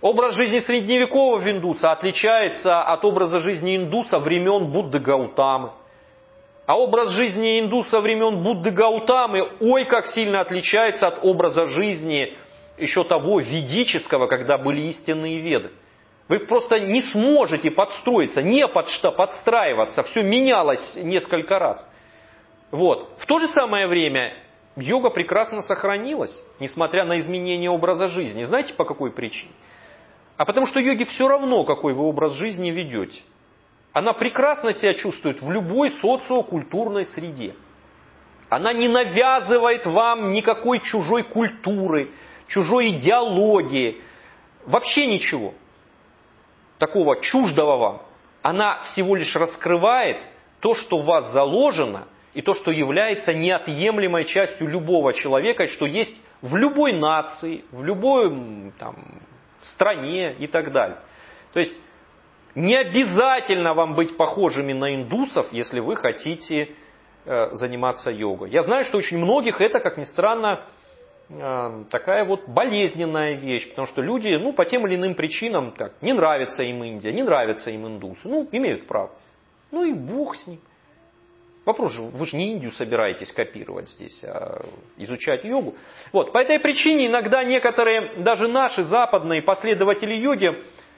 Образ жизни средневекового индуса отличается от образа жизни индуса времен Будды Гаутамы. А образ жизни индуса времен Будды Гаутамы ой как сильно отличается от образа жизни еще того ведического, когда были истинные веды. Вы просто не сможете подстроиться, не под что подстраиваться. Все менялось несколько раз. Вот. В то же самое время йога прекрасно сохранилась, несмотря на изменение образа жизни. Знаете, по какой причине? А потому что йоге все равно, какой вы образ жизни ведете. Она прекрасно себя чувствует в любой социокультурной среде. Она не навязывает вам никакой чужой культуры, чужой идеологии, вообще ничего такого чуждого вам. Она всего лишь раскрывает то, что в вас заложено, и то, что является неотъемлемой частью любого человека, что есть в любой нации, в любой там, стране и так далее. То есть не обязательно вам быть похожими на индусов, если вы хотите э, заниматься йогой. Я знаю, что очень многих это, как ни странно, э, такая вот болезненная вещь, потому что люди, ну, по тем или иным причинам, так, не нравится им Индия, не нравится им индусы, ну, имеют право. Ну и бог с ним. Вопрос же, вы же не Индию собираетесь копировать здесь, а изучать йогу. Вот, по этой причине иногда некоторые, даже наши западные последователи йоги,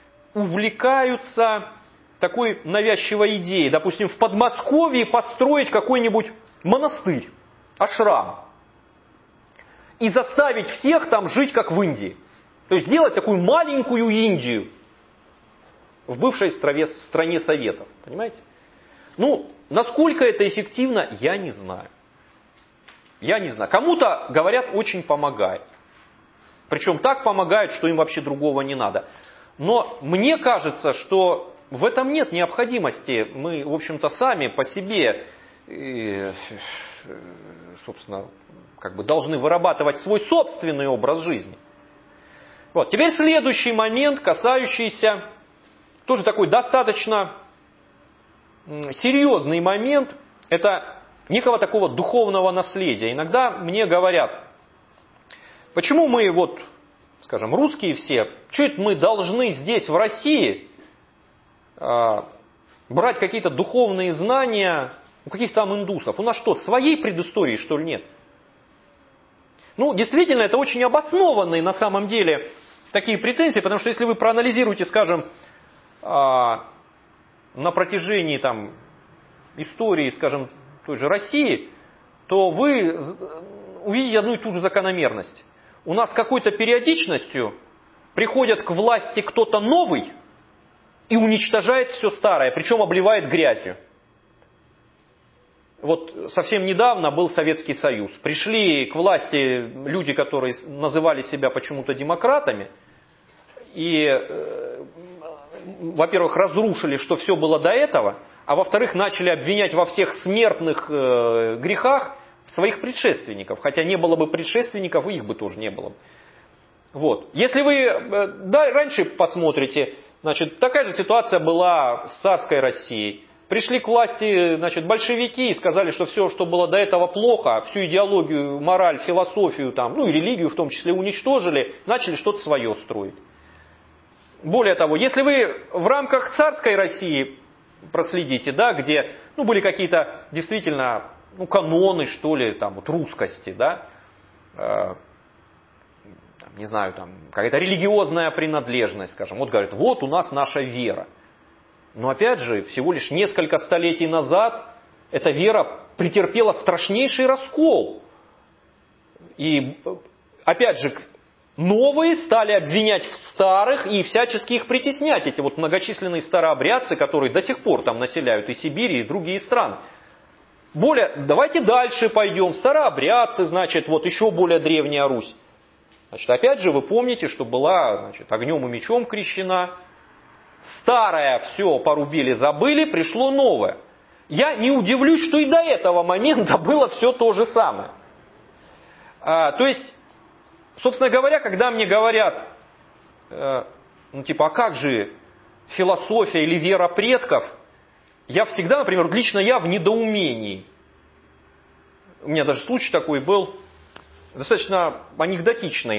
увлекаются такой навязчивой идеей. Допустим, в Подмосковье построить какой-нибудь монастырь, ашрам. И заставить всех там жить, как в Индии. То есть сделать такую маленькую Индию в бывшей стране Советов. Понимаете? Ну, насколько это эффективно, я не знаю. Я не знаю. Кому-то, говорят, очень помогает. Причем так помогает, что им вообще другого не надо. Но мне кажется, что в этом нет необходимости. Мы, в общем-то, сами по себе, собственно, как бы должны вырабатывать свой собственный образ жизни. Вот. Теперь следующий момент, касающийся, тоже такой достаточно серьезный момент, это некого такого духовного наследия. Иногда мне говорят, почему мы вот, скажем, русские все, что это мы должны здесь, в России, э, брать какие-то духовные знания у каких-то там индусов? У нас что, своей предыстории, что ли, нет? Ну, действительно, это очень обоснованные на самом деле такие претензии, потому что если вы проанализируете, скажем, э, на протяжении там, истории, скажем, той же России, то вы увидите одну и ту же закономерность. У нас с какой-то периодичностью приходит к власти кто-то новый и уничтожает все старое, причем обливает грязью. Вот совсем недавно был Советский Союз. Пришли к власти люди, которые называли себя почему-то демократами, и, э, во-первых, разрушили, что все было до этого, а во-вторых, начали обвинять во всех смертных э, грехах своих предшественников. Хотя не было бы предшественников, и их бы тоже не было. Вот. Если вы э, да, раньше посмотрите, значит, такая же ситуация была с царской Россией. Пришли к власти, значит, большевики и сказали, что все, что было до этого плохо, всю идеологию, мораль, философию, там, ну и религию в том числе уничтожили, начали что-то свое строить. Более того, если вы в рамках царской России проследите, да, где ну, были какие-то действительно ну, каноны, что ли, там, вот, русскости, да, э, там, не знаю, там, какая-то религиозная принадлежность, скажем, вот говорят, вот у нас наша вера. Но опять же, всего лишь несколько столетий назад эта вера претерпела страшнейший раскол. И опять же, новые стали обвинять в старых и всячески их притеснять. Эти вот многочисленные старообрядцы, которые до сих пор там населяют и Сибирь, и другие страны. Более, давайте дальше пойдем. Старообрядцы, значит, вот еще более древняя Русь. Значит, опять же, вы помните, что была, значит, огнем и мечом крещена. Старое все порубили, забыли, пришло новое. Я не удивлюсь, что и до этого момента было все то же самое. А, то есть, собственно говоря, когда мне говорят, э, ну типа, а как же философия или вера предков, я всегда, например, лично я в недоумении. У меня даже случай такой был, достаточно анекдотичный.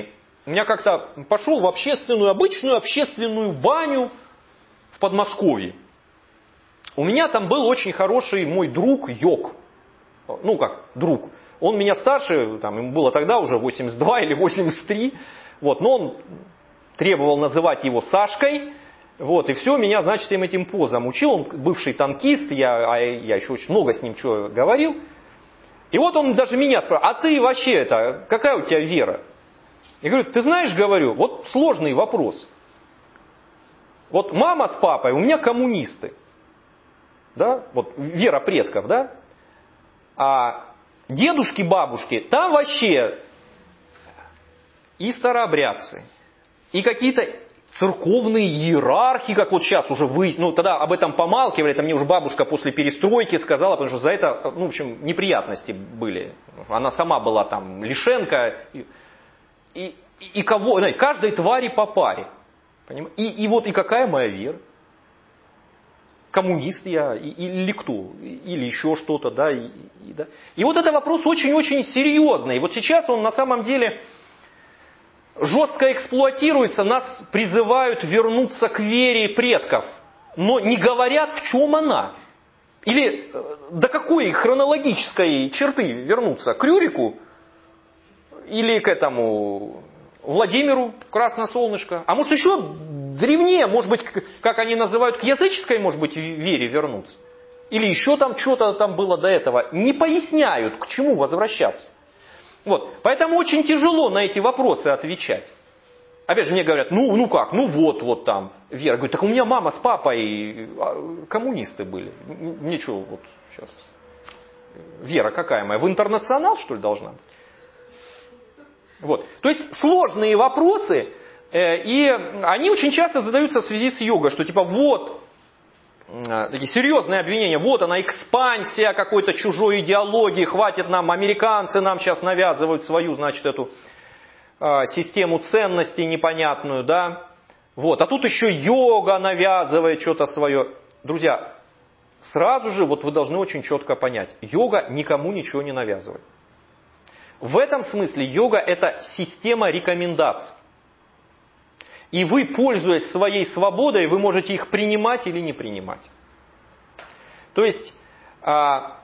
меня как-то пошел в общественную, обычную общественную баню в Подмосковье. У меня там был очень хороший мой друг йог. Ну как, друг. Он меня старше, там, ему было тогда уже восемьдесят два или восемьдесят три. Вот, но он требовал называть его Сашкой. Вот, и все, меня, значит, всем этим позам учил. Он бывший танкист, я, а я еще очень много с ним чего говорил. И вот он даже меня спрашивает: а ты вообще это, какая у тебя вера? Я говорю: ты знаешь, говорю, вот сложный вопрос. Вот мама с папой у меня коммунисты. Да? Вот вера предков, да? А дедушки, бабушки, там вообще и старообрядцы, и какие-то церковные иерархи, как вот сейчас уже выяснилось. Ну, тогда об этом помалкивали, это мне уже бабушка после перестройки сказала, потому что за это, ну, в общем, неприятности были. Она сама была там Лишенко, и, и, и кого, знаете, каждой твари по паре. И, и вот и какая моя вера? Коммунист я или кто? Или еще что-то, да? И, и, да? И вот это вопрос очень-очень серьезный. И вот сейчас он на самом деле жестко эксплуатируется. Нас призывают вернуться к вере предков, но не говорят, в чем она. Или до какой хронологической черты вернуться? К Рюрику? Или к этому Владимиру Красносолнышко? А может еще древнее, может быть, как они называют, к языческой, может быть, вере вернуться? Или еще там что-то там было до этого? Не поясняют, к чему возвращаться. Вот. Поэтому очень тяжело на эти вопросы отвечать. Опять же, мне говорят: ну, ну как, ну вот, вот там вера. Говорю: так у меня мама с папой коммунисты были. Мне что, вот сейчас, вера какая моя? В интернационал, что ли, должна быть? Вот. То есть сложные вопросы, э, и они очень часто задаются в связи с йогой, что типа вот, э, такие серьезные обвинения, вот она экспансия какой-то чужой идеологии, хватит нам, американцы нам сейчас навязывают свою, значит, эту э, систему ценностей непонятную, да, вот, а тут еще йога навязывает что-то свое. Друзья, сразу же вот вы должны очень четко понять, йога никому ничего не навязывает. В этом смысле йога – это система рекомендаций. И вы, пользуясь своей свободой, вы можете их принимать или не принимать. То есть, а,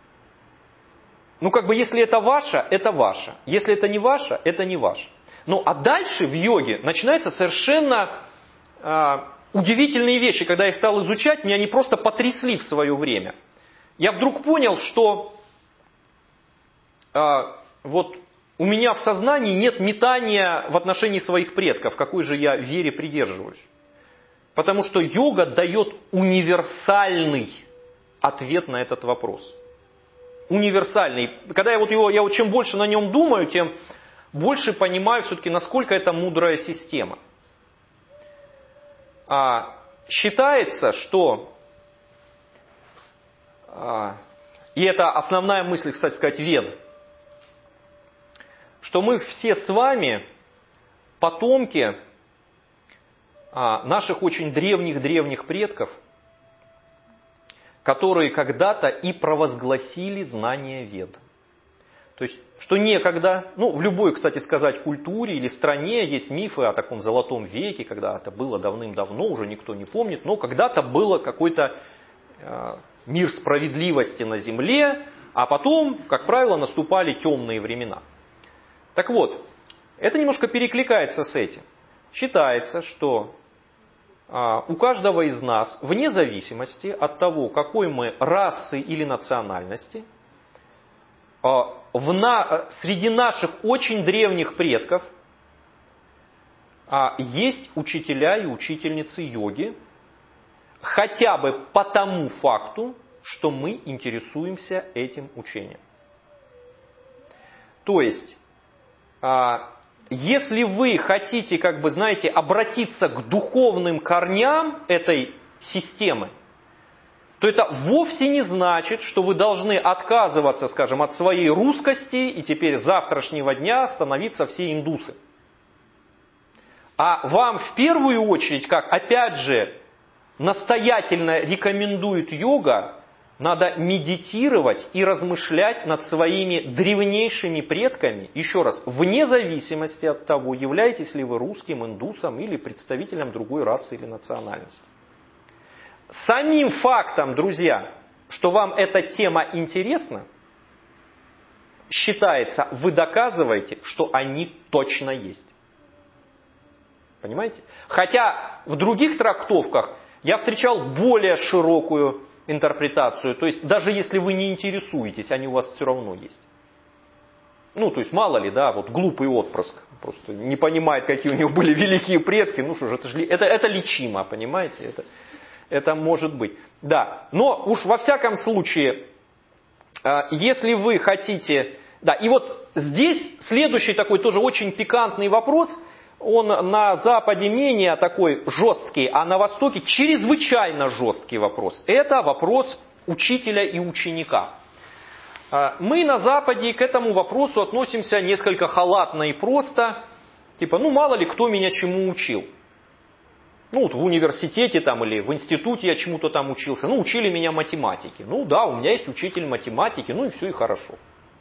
ну как бы если это ваше, это ваше. Если это не ваше, это не ваше. Ну а дальше в йоге начинаются совершенно а, удивительные вещи. Когда я их стал изучать, меня они просто потрясли в свое время. Я вдруг понял, что а, вот у меня в сознании нет метания в отношении своих предков, какой же я вере придерживаюсь. Потому что йога дает универсальный ответ на этот вопрос. Универсальный. Когда я вот его, я вот чем больше на нем думаю, тем больше понимаю все-таки, насколько это мудрая система. А, считается, что, а, и это основная мысль, кстати сказать, Вед, что мы все с вами потомки а, наших очень древних-древних предков, которые когда-то и провозгласили знание Вед. То есть, что некогда, ну, в любой, кстати сказать, культуре или стране есть мифы о таком золотом веке, когда это было давным-давно, уже никто не помнит, но когда-то было какой-то э, мир справедливости на земле, а потом, как правило, наступали темные времена. Так вот, это немножко перекликается с этим. Считается, что а, у каждого из нас, вне зависимости от того, какой мы расы или национальности, а, в на, среди наших очень древних предков а, есть учителя и учительницы йоги, хотя бы по тому факту, что мы интересуемся этим учением. То есть, если вы хотите, как бы, знаете, обратиться к духовным корням этой системы, то это вовсе не значит, что вы должны отказываться, скажем, от своей русскости и теперь с завтрашнего дня становиться все индусы. А вам в первую очередь, как опять же настоятельно рекомендует йога, Надо медитировать и размышлять над своими древнейшими предками, еще раз, вне зависимости от того, являетесь ли вы русским, индусом или представителем другой расы или национальности. Самим фактом, друзья, что вам эта тема интересна, считается, вы доказываете, что они точно есть. Понимаете? Хотя в других трактовках я встречал более широкую интерпретацию. То есть даже если вы не интересуетесь, они у вас все равно есть. Ну, то есть мало ли, да, вот глупый отпрыск просто не понимает, какие у него были великие предки. Ну что же, это, же, это, это лечимо, понимаете? Это, это может быть. Да, но уж во всяком случае, если вы хотите... Да, и вот здесь следующий такой тоже очень пикантный вопрос. Он на Западе менее такой жесткий, а на Востоке чрезвычайно жесткий вопрос. Это вопрос учителя и ученика. Мы на Западе к этому вопросу относимся несколько халатно и просто. Типа, ну мало ли кто меня чему учил. Ну вот в университете там или в институте я чему-то там учился. Ну учили меня математике. Ну да, у меня есть учитель математики, ну и все, и хорошо.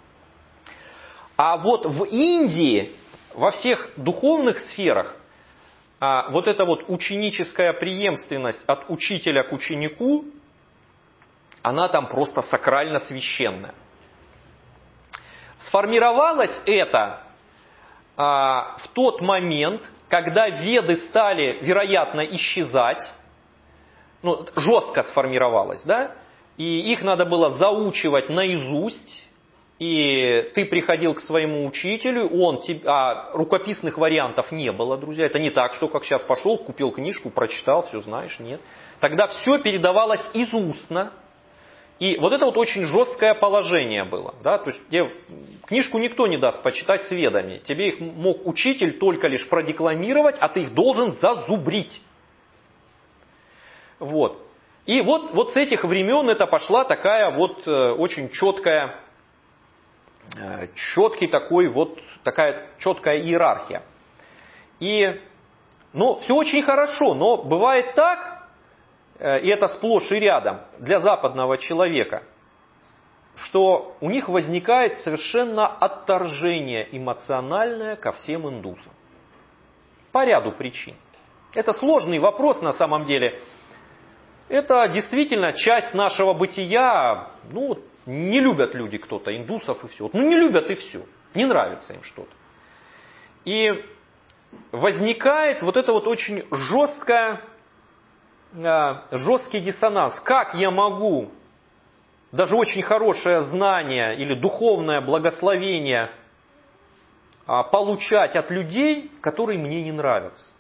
А вот в Индии... Во всех духовных сферах а, вот эта вот ученическая преемственность от учителя к ученику, она там просто сакрально священная. Сформировалось это а, в тот момент, когда веды стали, вероятно, исчезать, ну, жестко сформировалось, да, и их надо было заучивать наизусть. И ты приходил к своему учителю, он, а рукописных вариантов не было, друзья. Это не так, что как сейчас пошел, купил книжку, прочитал, все знаешь, нет. Тогда все передавалось из устно. И вот это вот очень жесткое положение было. Да? То есть тебе книжку никто не даст почитать с ведами. Тебе их мог учитель только лишь продекламировать, а ты их должен зазубрить. Вот. И вот, вот с этих времен это пошла такая вот э, очень четкая... четкий такой вот, такая четкая иерархия. И, ну, все очень хорошо, но бывает так, и это сплошь и рядом для западного человека, что у них возникает совершенно отторжение эмоциональное ко всем индусам. По ряду причин. Это сложный вопрос на самом деле. Это действительно часть нашего бытия, ну, не любят люди кто-то, индусов и все. Ну не любят и все. Не нравится им что-то. И возникает вот это вот очень жесткое, жесткий диссонанс. Как я могу даже очень хорошее знание или духовное благословение получать от людей, которые мне не нравятся?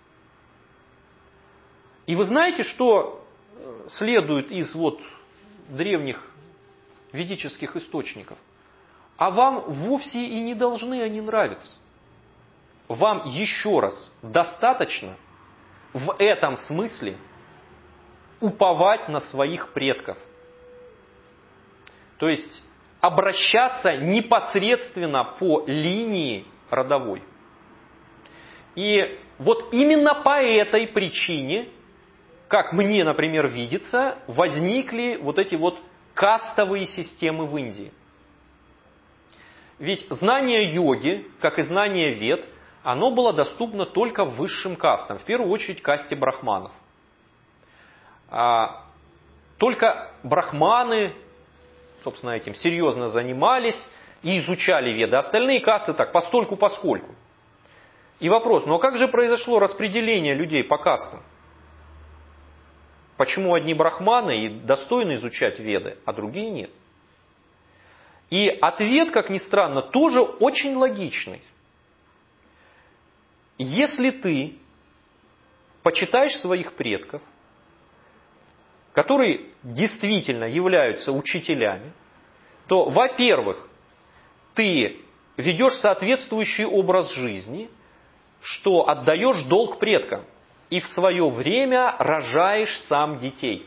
И вы знаете, что следует из вот древних ведических источников? А вам вовсе и не должны они нравиться. Вам еще раз достаточно в этом смысле уповать на своих предков. То есть обращаться непосредственно по линии родовой. И вот именно по этой причине, как мне, например, видится, возникли вот эти вот кастовые системы в Индии. Ведь знание йоги, как и знание вед, оно было доступно только высшим кастам, в первую очередь касте брахманов. А, только брахманы, собственно, этим серьезно занимались и изучали веды. Остальные касты так, постольку-поскольку. И вопрос, ну а как же произошло распределение людей по кастам? Почему одни брахманы и достойны изучать веды, а другие нет? И ответ, как ни странно, тоже очень логичный. Если ты почитаешь своих предков, которые действительно являются учителями, то, во-первых, ты ведешь соответствующий образ жизни, что отдаешь долг предкам. И в свое время рожаешь сам детей.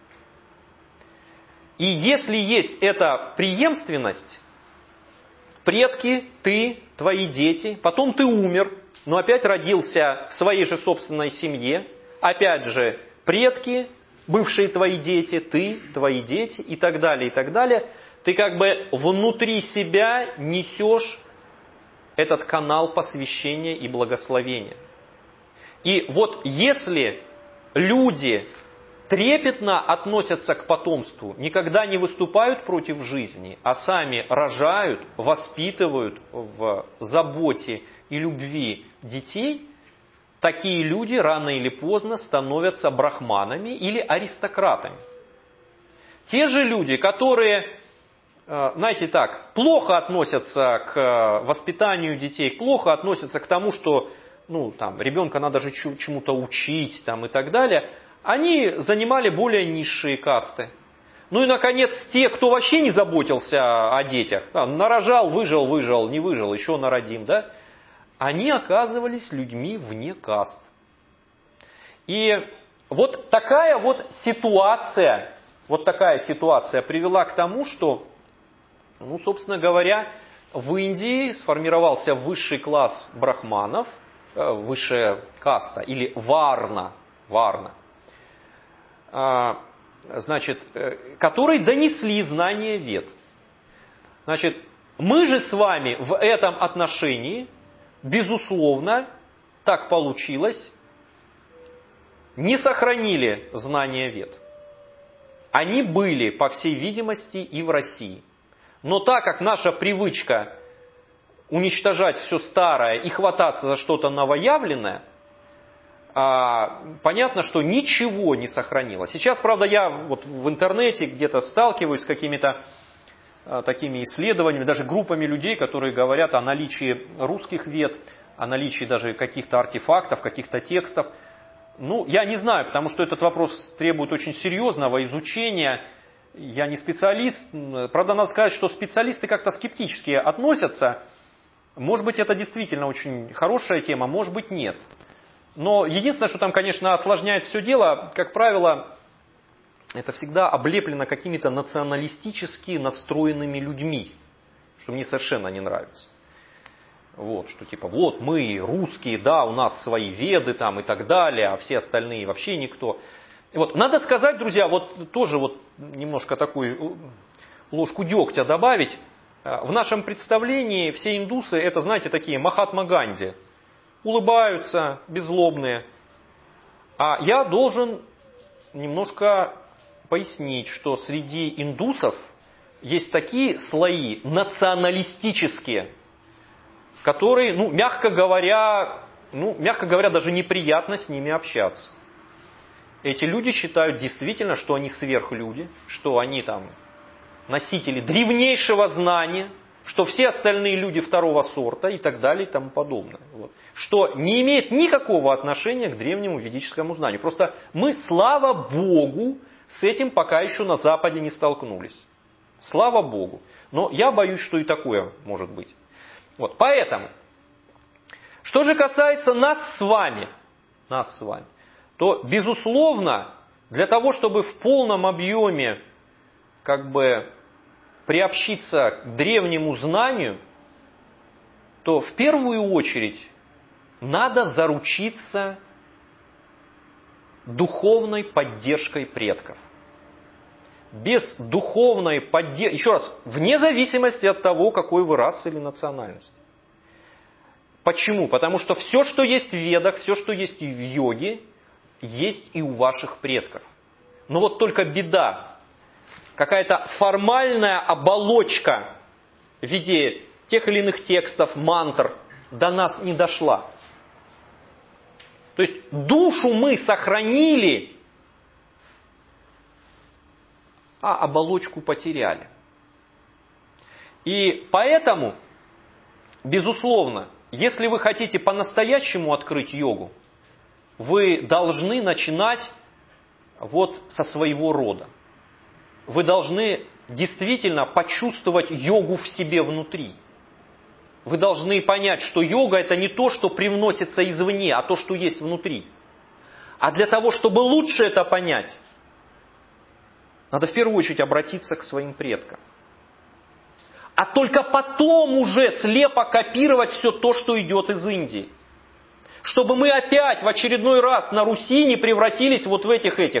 И если есть эта преемственность, предки, ты, твои дети, потом ты умер, но опять родился в своей же собственной семье, опять же, предки, бывшие твои дети, ты, твои дети и так далее, и так далее. Ты как бы внутри себя несешь этот канал посвящения и благословения. И вот если люди трепетно относятся к потомству, никогда не выступают против жизни, а сами рожают, воспитывают в заботе и любви детей, такие люди рано или поздно становятся брахманами или аристократами. Те же люди, которые, знаете так, плохо относятся к воспитанию детей, плохо относятся к тому, что ну, там, ребенка надо же чему-то учить там, и так далее, они занимали более низшие касты. Ну и, наконец, те, кто вообще не заботился о детях, там, нарожал, выжил, выжил, не выжил, еще народим, да, они оказывались людьми вне каст. И вот такая вот ситуация, вот такая ситуация привела к тому, что, ну, собственно говоря, в Индии сформировался высший класс брахманов, высшая каста, или варна, варна, значит, которые донесли знания вед. Значит, мы же с вами в этом отношении, безусловно, так получилось, не сохранили знания вед. Они были, по всей видимости, и в России. Но так как наша привычка уничтожать все старое и хвататься за что-то новоявленное, понятно, что ничего не сохранилось. Сейчас, правда, я вот в интернете где-то сталкиваюсь с какими-то такими исследованиями, даже группами людей, которые говорят о наличии русских вед, о наличии даже каких-то артефактов, каких-то текстов. Ну, я не знаю, потому что этот вопрос требует очень серьезного изучения. Я не специалист. Правда, надо сказать, что специалисты как-то скептически относятся. Может быть, это действительно очень хорошая тема, может быть, нет. Но единственное, что там, конечно, осложняет все дело, как правило, это всегда облеплено какими-то националистически настроенными людьми, что мне совершенно не нравится. Вот, что типа, вот мы русские, да, у нас свои веды там и так далее, а все остальные вообще никто. И вот, надо сказать, друзья, вот тоже вот немножко такую ложку дегтя добавить. В нашем представлении все индусы, это, знаете, такие Махатма Ганди. Улыбаются, беззлобные. А я должен немножко пояснить, что среди индусов есть такие слои националистические, которые, ну, мягко говоря, ну, мягко говоря, даже неприятно с ними общаться. Эти люди считают действительно, что они сверхлюди, что они там носители древнейшего знания, что все остальные люди второго сорта и так далее и тому подобное. Вот. Что не имеет никакого отношения к древнему ведическому знанию. Просто мы, слава Богу, с этим пока еще на Западе не столкнулись. Слава Богу. Но я боюсь, что и такое может быть. Вот. Поэтому, что же касается нас с вами, нас с вами, то, безусловно, для того, чтобы в полном объеме как бы приобщиться к древнему знанию, то в первую очередь надо заручиться духовной поддержкой предков. Без духовной поддержки, еще раз, вне зависимости от того, какой вы расы или национальности. Почему? Потому что все, что есть в ведах, все, что есть в йоге, есть и у ваших предков. Но вот только беда. Какая-то формальная оболочка в виде тех или иных текстов, мантр до нас не дошла. То есть душу мы сохранили, а оболочку потеряли. И поэтому, безусловно, если вы хотите по-настоящему открыть йогу, вы должны начинать вот со своего рода. Вы должны действительно почувствовать йогу в себе внутри. Вы должны понять, что йога это не то, что привносится извне, а то, что есть внутри. А для того, чтобы лучше это понять, надо в первую очередь обратиться к своим предкам. А только потом уже слепо копировать все то, что идет из Индии. Чтобы мы опять в очередной раз на Руси не превратились вот в этих этих,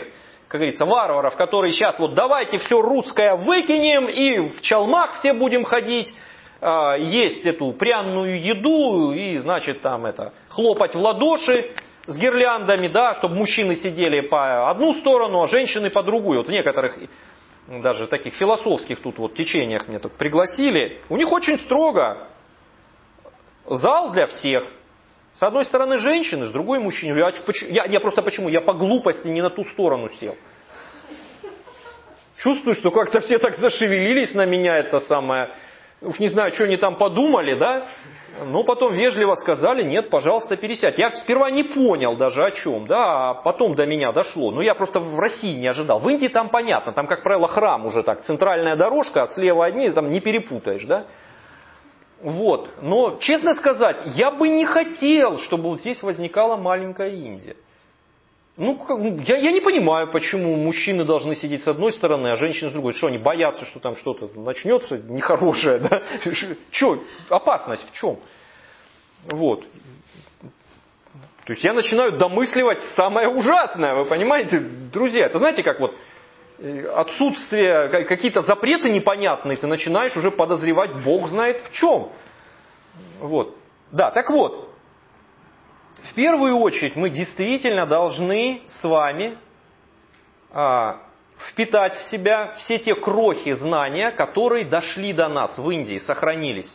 как говорится, варваров, которые сейчас вот давайте все русское выкинем и в чалмах все будем ходить, есть эту пряную еду и, значит, там это, хлопать в ладоши с гирляндами, да, чтобы мужчины сидели по одну сторону, а женщины по другую. Вот в некоторых даже таких философских тут вот течениях меня тут пригласили. У них очень строго. Зал для всех. С одной стороны женщины, с другой мужчины. Я, я, я просто почему? Я по глупости не на ту сторону сел. Чувствую, что как-то все так зашевелились на меня, это самое. Уж не знаю, что они там подумали, да? Но потом вежливо сказали, нет, пожалуйста, пересядь. Я сперва не понял даже о чем, да, а потом до меня дошло. Но я просто в России не ожидал. В Индии там понятно, там, как правило, храм уже так, центральная дорожка, а слева одни, там не перепутаешь, да? Вот. Но, честно сказать, я бы не хотел, чтобы вот здесь возникала маленькая Индия. Ну, я, я не понимаю, почему мужчины должны сидеть с одной стороны, а женщины с другой. Что, они боятся, что там что-то начнется нехорошее, да? Что, опасность в чем? Вот. То есть я начинаю домысливать самое ужасное, вы понимаете, друзья? Это знаете, как вот отсутствие, какие-то запреты непонятные, ты начинаешь уже подозревать, Бог знает в чем. Вот. Да, так вот. В первую очередь мы действительно должны с вами а, впитать в себя все те крохи знания, которые дошли до нас в Индии, сохранились.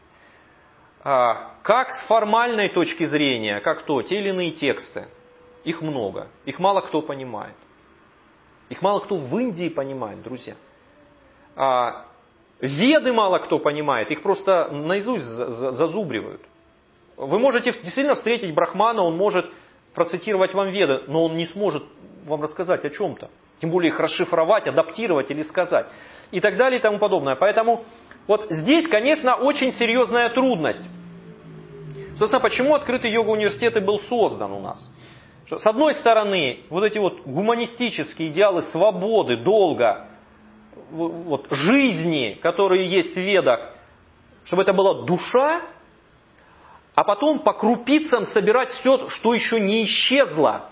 А, как с формальной точки зрения, как то, те или иные тексты. Их много. Их мало кто понимает. Их мало кто в Индии понимает, друзья. А, Веды мало кто понимает. Их просто наизусть зазубривают. Вы можете действительно встретить брахмана, он может процитировать вам Веды, но он не сможет вам рассказать о чем-то. Тем более их расшифровать, адаптировать или сказать. И так далее и тому подобное. Поэтому вот здесь, конечно, очень серьезная трудность. Собственно, почему открытый йога-университет и был создан у нас? Что, с одной стороны, вот эти вот гуманистические идеалы свободы, долга, вот, жизни, которые есть в Ведах, чтобы это была душа, а потом по крупицам собирать все, что еще не исчезло.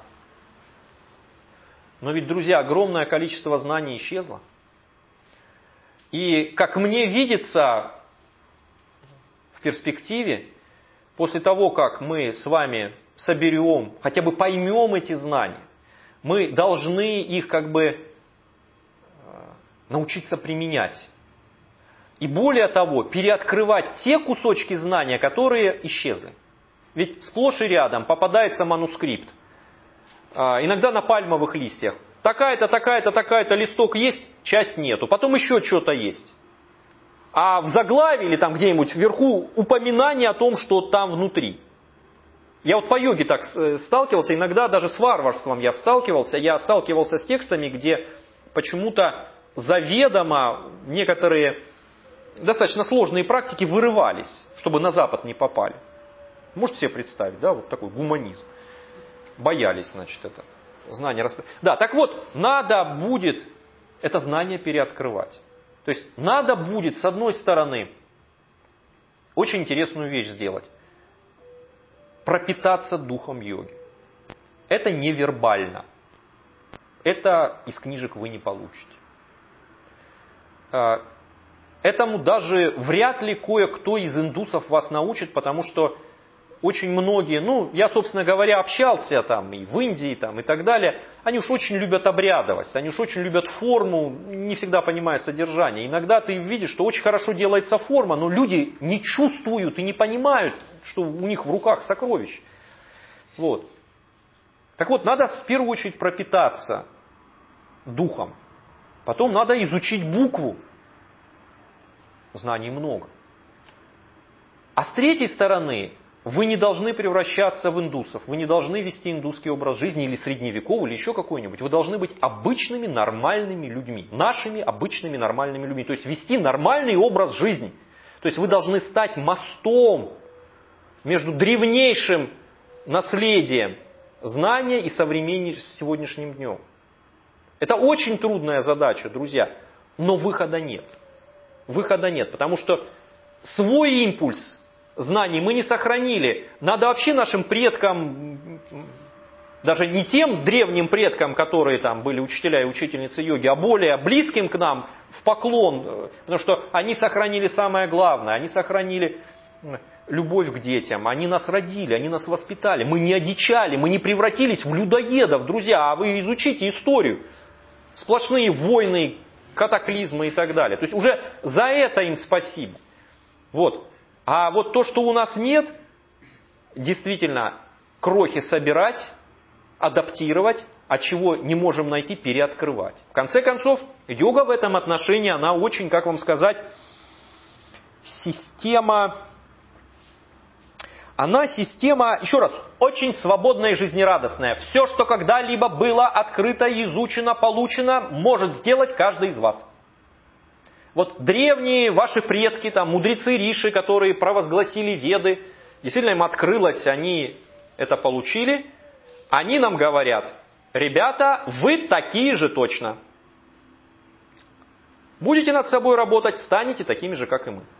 Но ведь, друзья, огромное количество знаний исчезло. И, как мне видится в перспективе, после того, как мы с вами соберем, хотя бы поймем эти знания, мы должны их как бы научиться применять. И более того, переоткрывать те кусочки знания, которые исчезли. Ведь сплошь и рядом попадается манускрипт. Иногда на пальмовых листьях. Такая-то, такая-то, такая-то листок есть, часть нету. Потом еще что-то есть. А в заглавии или там где-нибудь вверху упоминание о том, что там внутри. Я вот по йоге так сталкивался, иногда даже с варварством я сталкивался. Я сталкивался с текстами, где почему-то заведомо некоторые достаточно сложные практики вырывались, чтобы на Запад не попали. Можете себе представить, да, вот такой гуманизм. Боялись, значит, это знание расп... Да, так вот, надо будет это знание переоткрывать. То есть, надо будет, с одной стороны, очень интересную вещь сделать. Пропитаться духом йоги. Это невербально. Это из книжек вы не получите. Этому даже вряд ли кое-кто из индусов вас научит, потому что очень многие, ну, я, собственно говоря, общался там и в Индии, там, и так далее, они уж очень любят обрядовость, они уж очень любят форму, не всегда понимая содержание. Иногда ты видишь, что очень хорошо делается форма, но люди не чувствуют и не понимают, что у них в руках сокровище. Вот. Так вот, надо в первую очередь пропитаться духом. Потом надо изучить букву. Знаний много. А с третьей стороны, вы не должны превращаться в индусов. Вы не должны вести индусский образ жизни или средневековый, или еще какой-нибудь. Вы должны быть обычными нормальными людьми. Нашими обычными нормальными людьми. То есть вести нормальный образ жизни. То есть вы должны стать мостом между древнейшим наследием знания и современным сегодняшним днем. Это очень трудная задача, друзья. Но выхода нет. Выхода нет, потому что свой импульс знаний мы не сохранили. Надо вообще нашим предкам Даже не тем древним предкам, которые там были учителя и учительницы йоги, а более близким к нам в поклон. Потому что они сохранили самое главное. Они сохранили любовь к детям. Они нас родили, они нас воспитали. Мы не одичали, мы не превратились в людоедов, друзья. А вы изучите историю. Сплошные войны, катаклизмы и так далее. То есть уже за это им спасибо. Вот. А вот то, что у нас нет, действительно, крохи собирать, адаптировать, а чего не можем найти, переоткрывать. В конце концов, йога в этом отношении, она очень, как вам сказать, система, она система, еще раз, очень свободная и жизнерадостная. Все, что когда-либо было открыто, изучено, получено, может сделать каждый из вас. Вот древние ваши предки, там, мудрецы Риши, которые провозгласили Веды, действительно им открылось, они это получили. Они нам говорят: ребята, вы такие же точно. Будете над собой работать, станете такими же, как и мы.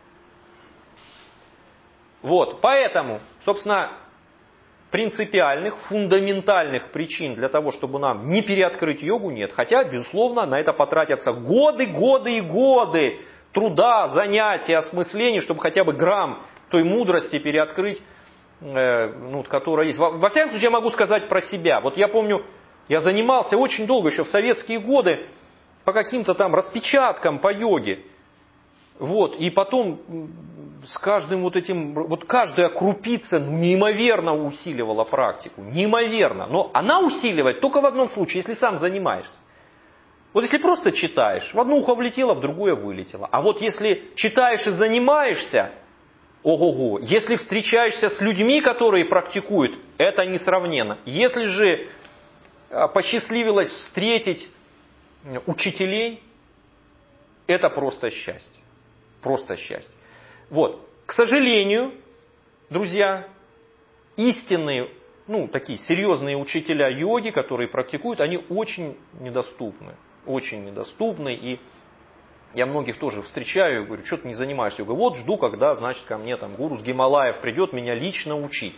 Вот, поэтому, собственно, принципиальных, фундаментальных причин для того, чтобы нам не переоткрыть йогу, нет. Хотя, безусловно, на это потратятся годы, годы и годы труда, занятий, осмыслений, чтобы хотя бы грамм той мудрости переоткрыть, ну, которая есть. Во, во всяком случае, я могу сказать про себя. Вот я помню, я занимался очень долго, еще в советские годы, по каким-то там распечаткам по йоге. Вот, и потом с каждым вот этим, вот каждая крупица неимоверно усиливала практику. Неимоверно. Но она усиливает только в одном случае, если сам занимаешься. Вот если просто читаешь, в одно ухо влетело, в другое вылетело. А вот если читаешь и занимаешься, ого-го, если встречаешься с людьми, которые практикуют, это несравненно. Если же посчастливилось встретить учителей, это просто счастье. Просто счастье. Вот. К сожалению, друзья, истинные, ну, такие серьезные учителя йоги, которые практикуют, они очень недоступны. Очень недоступны. И я многих тоже встречаю и говорю: что ты не занимаешься йогой? Вот жду, когда, значит, ко мне там гуру с Гималаев придет меня лично учить.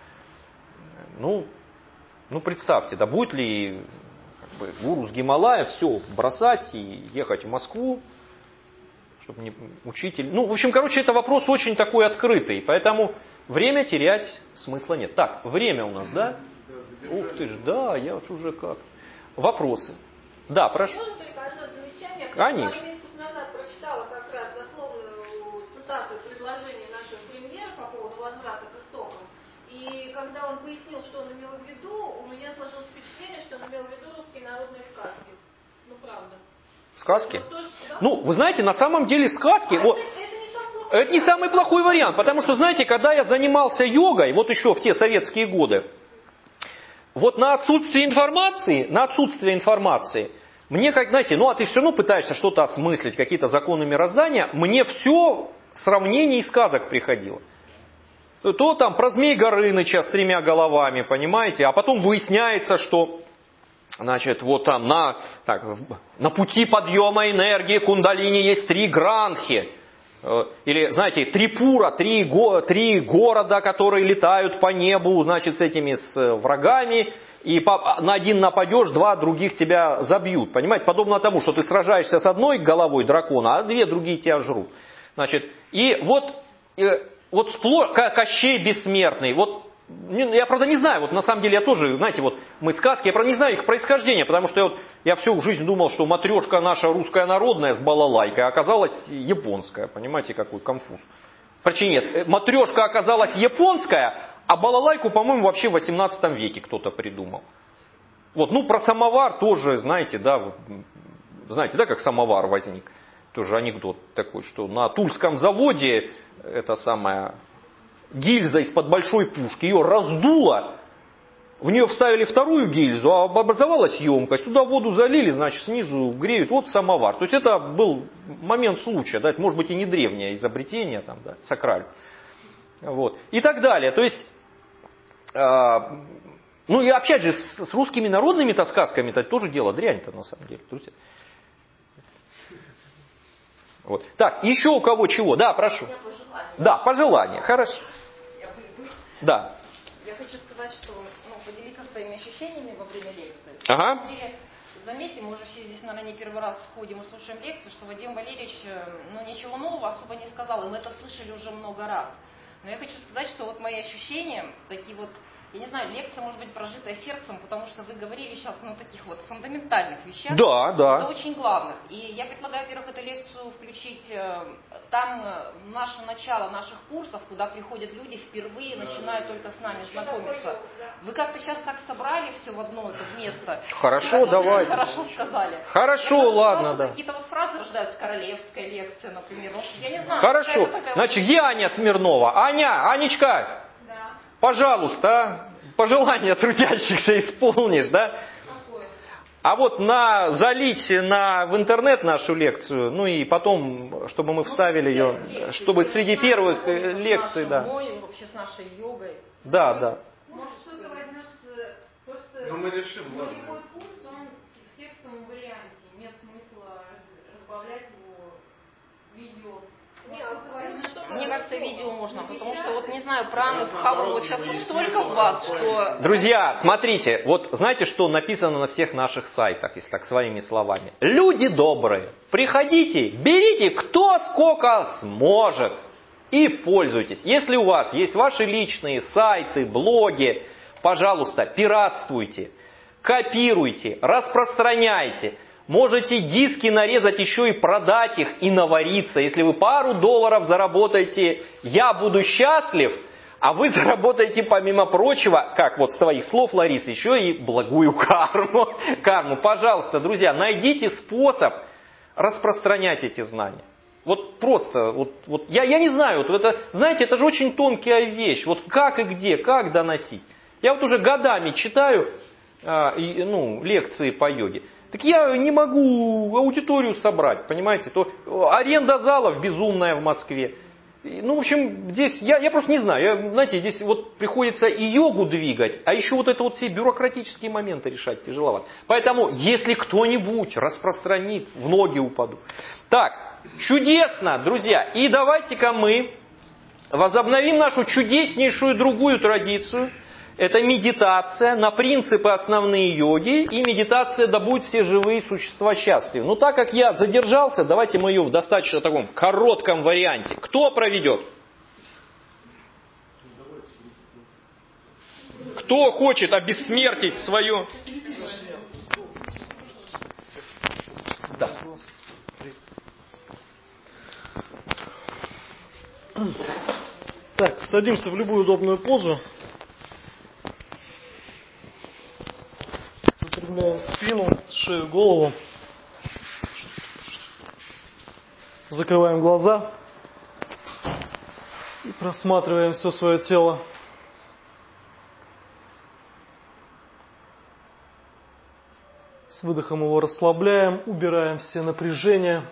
Ну, ну представьте, да будет ли как бы гуру с Гималаев все бросать и ехать в Москву, чтобы не учитель... Ну, в общем, короче, это вопрос очень такой открытый, поэтому время терять смысла нет. Так, время у нас, да? Ух ты ж, да, я вот уже как. Вопросы. Да, прошу. Можно только одно замечание? Конечно. Пару месяцев назад прочитала как раз дословную цитату предложения нашего премьера по поводу возврата к истокам. И когда он пояснил, что он имел в виду, у меня сложилось впечатление, что он имел в виду русские народные сказки. Ну, правда. Сказки? Вот тоже, да? Ну, вы знаете, на самом деле сказки... А вот, это, это, не плохой это не самый плохой вариант, потому что, знаете, когда я занимался йогой, вот еще в те советские годы, вот на отсутствие информации, на отсутствие информации, мне, как, знаете, ну а ты все равно пытаешься что-то осмыслить, какие-то законы мироздания, мне все сравнение из сказок приходило. То там про Змей Горыныча с тремя головами, понимаете, а потом выясняется, что... Значит, вот там на, так, на пути подъема энергии кундалини есть три гранхи. Или, знаете, трипура, три, го, три города, которые летают по небу, значит, с этими с врагами. И по, на один нападешь, два других тебя забьют. Понимаете, подобно тому, что ты сражаешься с одной головой дракона, а две другие тебя жрут. Значит, и вот, вот сплошь, Кощей бессмертный, вот. Я, правда, не знаю, вот на самом деле я тоже, знаете, вот мы сказки, я, правда, не знаю их происхождения, потому что я, вот, я всю жизнь думал, что матрешка наша русская народная с балалайкой, а оказалась японская, понимаете, какой конфуз. Причем нет, матрешка оказалась японская, а балалайку, по-моему, вообще в восемнадцатом веке кто-то придумал. Вот, ну, про самовар тоже, знаете, да, знаете, да, как самовар возник. Тоже анекдот такой, что на Тульском заводе это самое... гильза из-под большой пушки, ее раздуло, в нее вставили вторую гильзу, а образовалась емкость, туда воду залили, значит, снизу греют, вот самовар. То есть это был момент случая, да, это может быть и не древнее изобретение, там, да, сакраль. Вот. И так далее. То есть, э, ну и опять же, с, с русскими народными-то сказками-то тоже дело дрянь-то на самом деле, друзья. Вот. Так, еще у кого чего? Да, прошу. Да, пожелание, хорошо. Я, вы, вы, да. я хочу сказать, что ну, поделиться своими ощущениями во время лекции. Ага. На самом деле, заметьте, мы уже все здесь, наверное, не первый раз ходим и слушаем лекции, что Вадим Валерьевич, ну, ничего нового особо не сказал, и мы это слышали уже много раз. Но я хочу сказать, что вот мои ощущения, такие вот, я не знаю, лекция может быть прожитая сердцем, потому что вы говорили сейчас на таких вот фундаментальных вещах. Да, да. Это очень главных. И я предлагаю, во-первых, эту лекцию включить э, там э, наше начало наших курсов, куда приходят люди впервые, начинают только с нами знакомиться. Вы как-то сейчас так собрали все в одно это место. Хорошо, давай. Хорошо сказали. Хорошо, я ладно, да. Какие-то вот фразы рождаются, королевская лекция, например. Я не знаю. Хорошо. Значит, где Аня Смирнова? Аня, Анечка. Да. Пожалуйста, а? Пожелания трудящихся исполнишь, да? Какое? А вот на залить на, в интернет нашу лекцию, ну и потом, чтобы мы вставили ее, лекции, чтобы среди первых лекций, да. Мой, вообще с нашей йогой. Да, да. Может, что-то возьмется, просто Ну, мы решим, ладно. любой курс, он в текстовом варианте. Нет смысла раз- разбавлять его видео. Нет, Что-то возьмется Мне готово, кажется, видео можно, потому что напечатать. вот не знаю, праны, пхавы, вот сейчас столько в вас, что... Друзья, смотрите, вот знаете, что написано на всех наших сайтах, если так своими словами? Люди добрые, приходите, берите кто сколько сможет и пользуйтесь. Если у вас есть ваши личные сайты, блоги, пожалуйста, пиратствуйте, копируйте, распространяйте. Можете диски нарезать еще и продать их и навариться. Если вы пару долларов заработаете, я буду счастлив, а вы заработаете, помимо прочего, как вот с твоих слов, Лариса, еще и благую карму. карму. Пожалуйста, друзья, найдите способ распространять эти знания. Вот просто, вот, вот, я, я не знаю, вот это, знаете, это же очень тонкая вещь. Вот как и где, как доносить. Я вот уже годами читаю а, и, ну, лекции по йоге. Так я не могу аудиторию собрать, понимаете? То аренда залов безумная в Москве. Ну, в общем, здесь, я, я просто не знаю, я, знаете, здесь вот приходится и йогу двигать, а еще вот это вот все бюрократические моменты решать тяжеловато. Поэтому, если кто-нибудь распространит, в ноги упаду. Так, чудесно, друзья. И давайте-ка мы возобновим нашу чудеснейшую другую традицию. Это медитация на принципы основные йоги и медитация «Да будут все живые существа счастливы». Ну, так как я задержался, давайте мы ее в достаточно таком коротком варианте. Кто проведет? Кто хочет обессмертить свое... Да. Так, садимся в любую удобную позу. Выпрямляем спину, шею, голову. Закрываем глаза и просматриваем все свое тело. С выдохом его расслабляем, убираем все напряжения.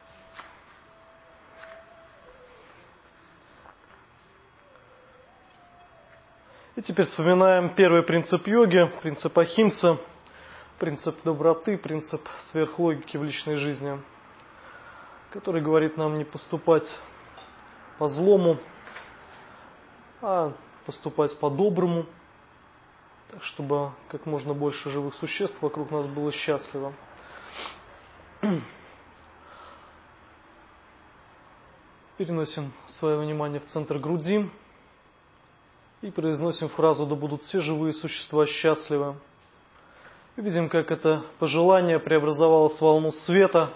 И теперь вспоминаем первый принцип йоги, принцип Ахимса, принцип доброты, принцип сверхлогики в личной жизни, который говорит нам не поступать по злому, а поступать по-доброму, так чтобы как можно больше живых существ вокруг нас было счастливо. Переносим свое внимание в центр груди и произносим фразу «Да будут все живые существа счастливы». И видим, как это пожелание преобразовалось в волну света,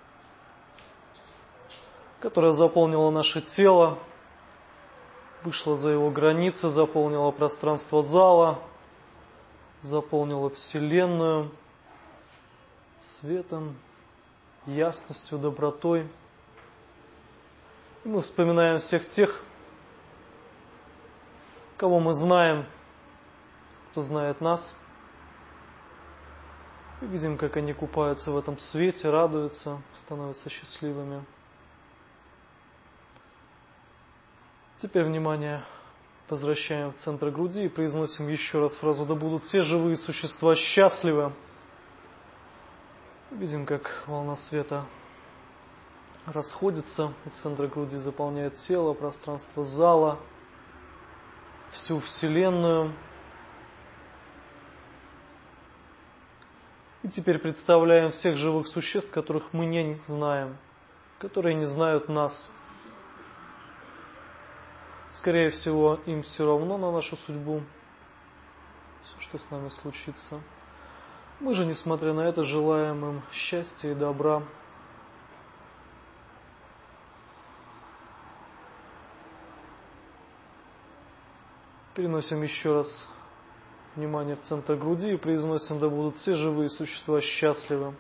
которая заполнила наше тело, вышла за его границы, заполнила пространство зала, заполнила Вселенную светом, ясностью, добротой. И мы вспоминаем всех тех, кого мы знаем, кто знает нас. И видим, как они купаются в этом свете, радуются, становятся счастливыми. Теперь внимание возвращаем в центр груди и произносим еще раз фразу «Да будут все живые существа счастливы». Видим, как волна света расходится, из центра груди заполняет тело, пространство зала, всю Вселенную. И теперь представляем всех живых существ, которых мы не знаем, которые не знают нас. Скорее всего, им все равно на нашу судьбу, все, что с нами случится. Мы же, несмотря на это, желаем им счастья и добра. Переносим еще раз внимание в центр груди и произносим: да будут все живые существа счастливы.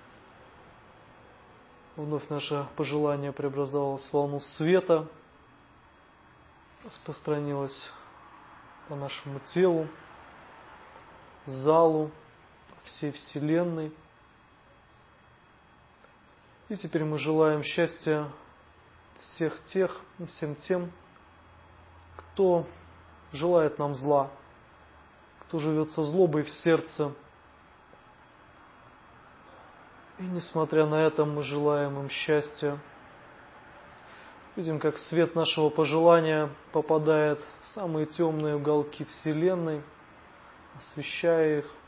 Вновь наше пожелание преобразовалось в волну света, распространилось по нашему телу, залу, всей Вселенной. И теперь мы желаем счастья всех тех, всем тем, кто желает нам зла, кто живет со злобой в сердце. И несмотря на это, мы желаем им счастья. Видим, как свет нашего пожелания попадает в самые темные уголки Вселенной, освещая их,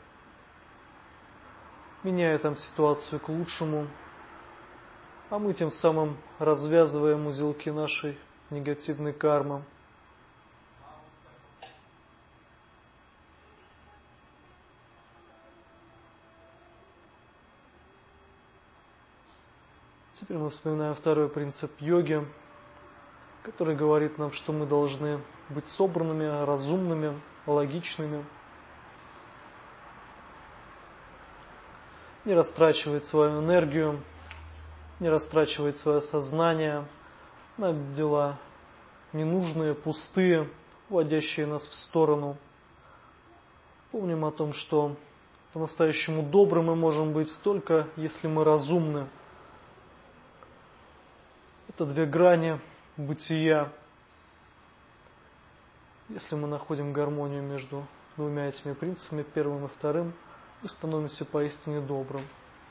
меняя там ситуацию к лучшему, а мы тем самым развязываем узелки нашей негативной кармы. Теперь мы вспоминаем второй принцип йоги, который говорит нам, что мы должны быть собранными, разумными, логичными, не растрачивать свою энергию, не растрачивать свое сознание на дела ненужные, пустые, уводящие нас в сторону. Помним о том, что по-настоящему добрым мы можем быть только если мы разумны. Это две грани бытия. Если мы находим гармонию между двумя этими принципами, первым и вторым, мы становимся поистине добрым.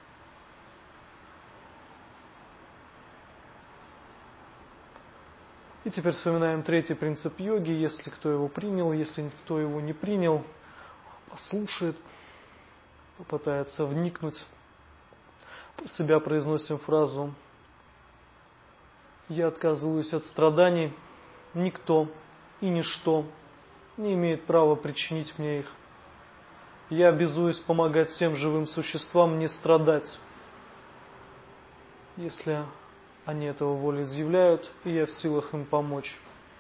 И теперь вспоминаем третий принцип йоги. Если кто его принял, если кто его не принял, послушает, попытается вникнуть. Про себя произносим фразу: «Я отказываюсь от страданий, никто и ничто не имеет права причинить мне их. Я обязуюсь помогать всем живым существам не страдать, если они этого волеизъявляют, и я в силах им помочь».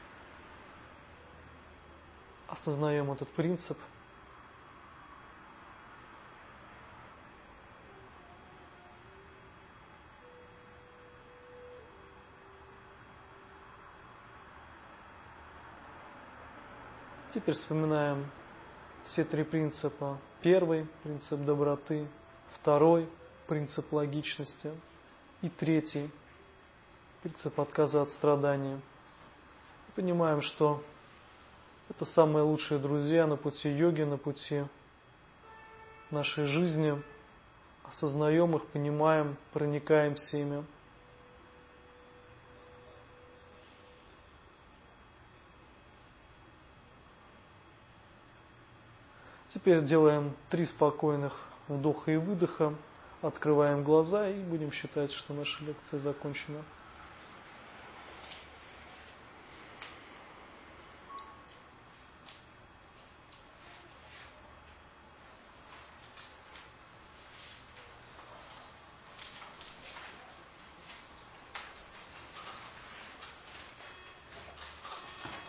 Осознаем этот принцип. Теперь вспоминаем все три принципа. Первый – принцип доброты, второй – принцип логичности и третий – принцип отказа от страданий. Понимаем, что это самые лучшие друзья на пути йоги, на пути нашей жизни. Осознаем их, понимаем, проникаемся ими. Теперь делаем три спокойных вдоха и выдоха, открываем глаза и будем считать, что наша лекция закончена.